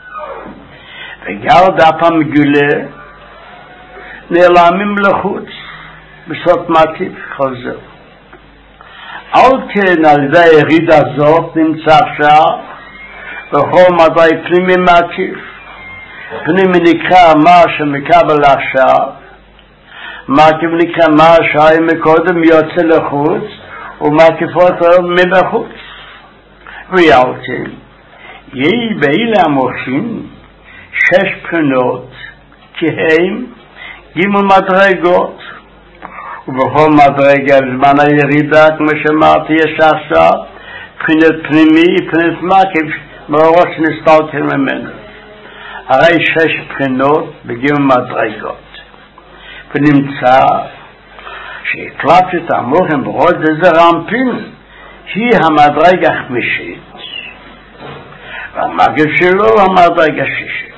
וגם דף המגולה נעלמים לחוץ בסוד מקיף חוזר. על כן על ידי הירידה הזאת נמצא עכשיו בכל מדי פנימי מקיף. פנימי נקרא מה שמקבל עכשיו, מקיף נקרא מה שהיה מקודם יוצא לחוץ, ומקיף אותו מבחוץ. ועל כן יהי באלה המוחין שש בחינות, כי הם גימל מדרגות, ובכל מדרגה בזמן הירידה, כמו שאמרתי, יש עכשיו בחינת פנימי, בחינת מקיף, מאורות שנסתלקל ממנו. הרי שש בחינות בגימל מדרגות. ונמצא שהקלפת המוחין בראש דזרמפין היא המדרגה החמישית, והמקיף שלו המדרגה השישית.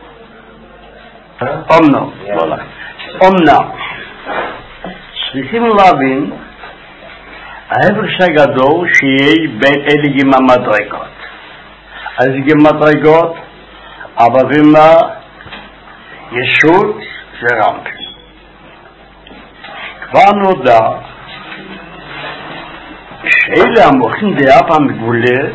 אומנם, אומנם, צריכים להבין ההפרש הגדול שיהיה בין אלה גימה מדרגות. אז גימה מדרגות, עבדים ישות זרמפין. כבר נודע שאלה המוחין דאף המגולה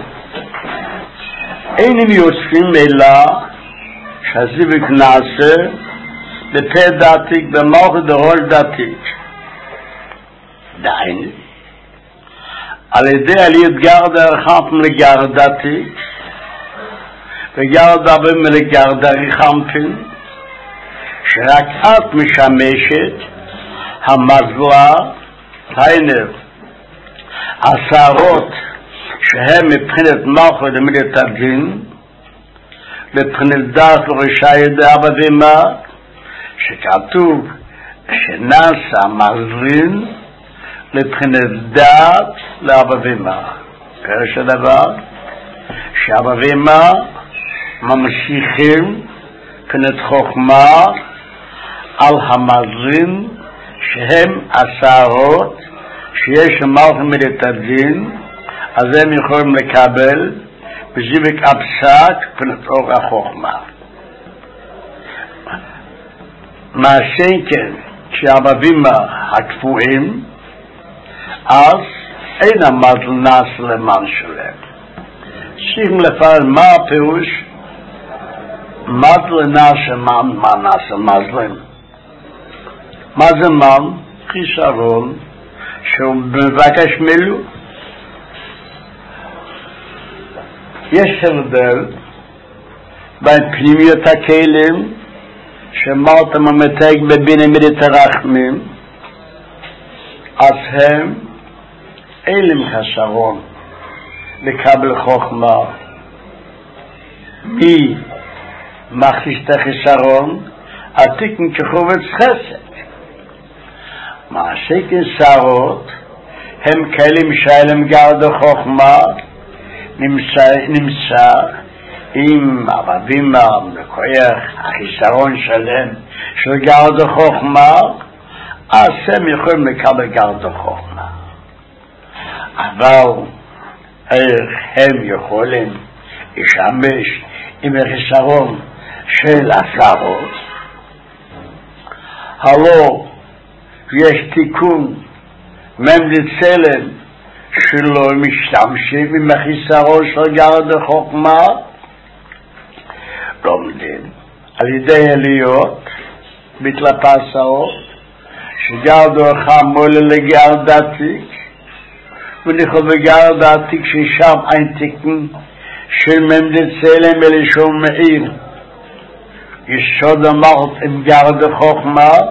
אינם יוצאים אלא שהזיווג נעשה בפה דתיק, במוח דרול דתיק. דהיינו, על ידי עליית גר דרך חמפן לגר דתיק, וגר דברים לגר דרך חמפן, שרק את משמשת המזלה, דהיינו, השערות שהם מבחינת מלכות ומידת הדין, מבחינת דעת ורשעי דעבדים שכתוב שנעשה מזלין לבחינת דעת לעבדים. פירוש הדבר שעבדים ממשיכים מבחינת חוכמה על המזלין שהם השערות שיש מלכות ומידת הדין, אז הם יכולים לקבל בזיווג הפסק מבחינת אור החוכמה. מה שכן כשהעבדים הקפואים, אז אין המזל נעשה למען שלם. צריכים לפעול מה הפירוש מזל נעשה מן, מה נעשה מזלם. מה זה מן? חיסרון שהוא מבקש מילוי. יש הבדל בין פנימיות הכלים שמלתם המתג בבינה מידת הרחמים, אז הם אין להם חסרון לקבל חוכמה. מי מכניס את החסרון? התיקון כחובץ חסד. מעשי כסרות הם כלים שאלם גרד החוכמה, נמצא, נמצא עם ערבים מכוח החיסרון שלהם של גרד החוכמה, אז הם יכולים לקבל גרד החוכמה. אבל איך הם יכולים לשמש עם החיסרון של הסרות? הלא יש תיקון ממד צלם שלא משתמשים עם החיסרון של גרד החוכמה, לומדים על ידי עליות בתלפסאות שגרד החמול לגרד עתיק, ונכון בגרד עתיק ששם אין תיקון של ממד צלם אלה שהוא מאיר יסוד המלכות עם גרד החוכמה,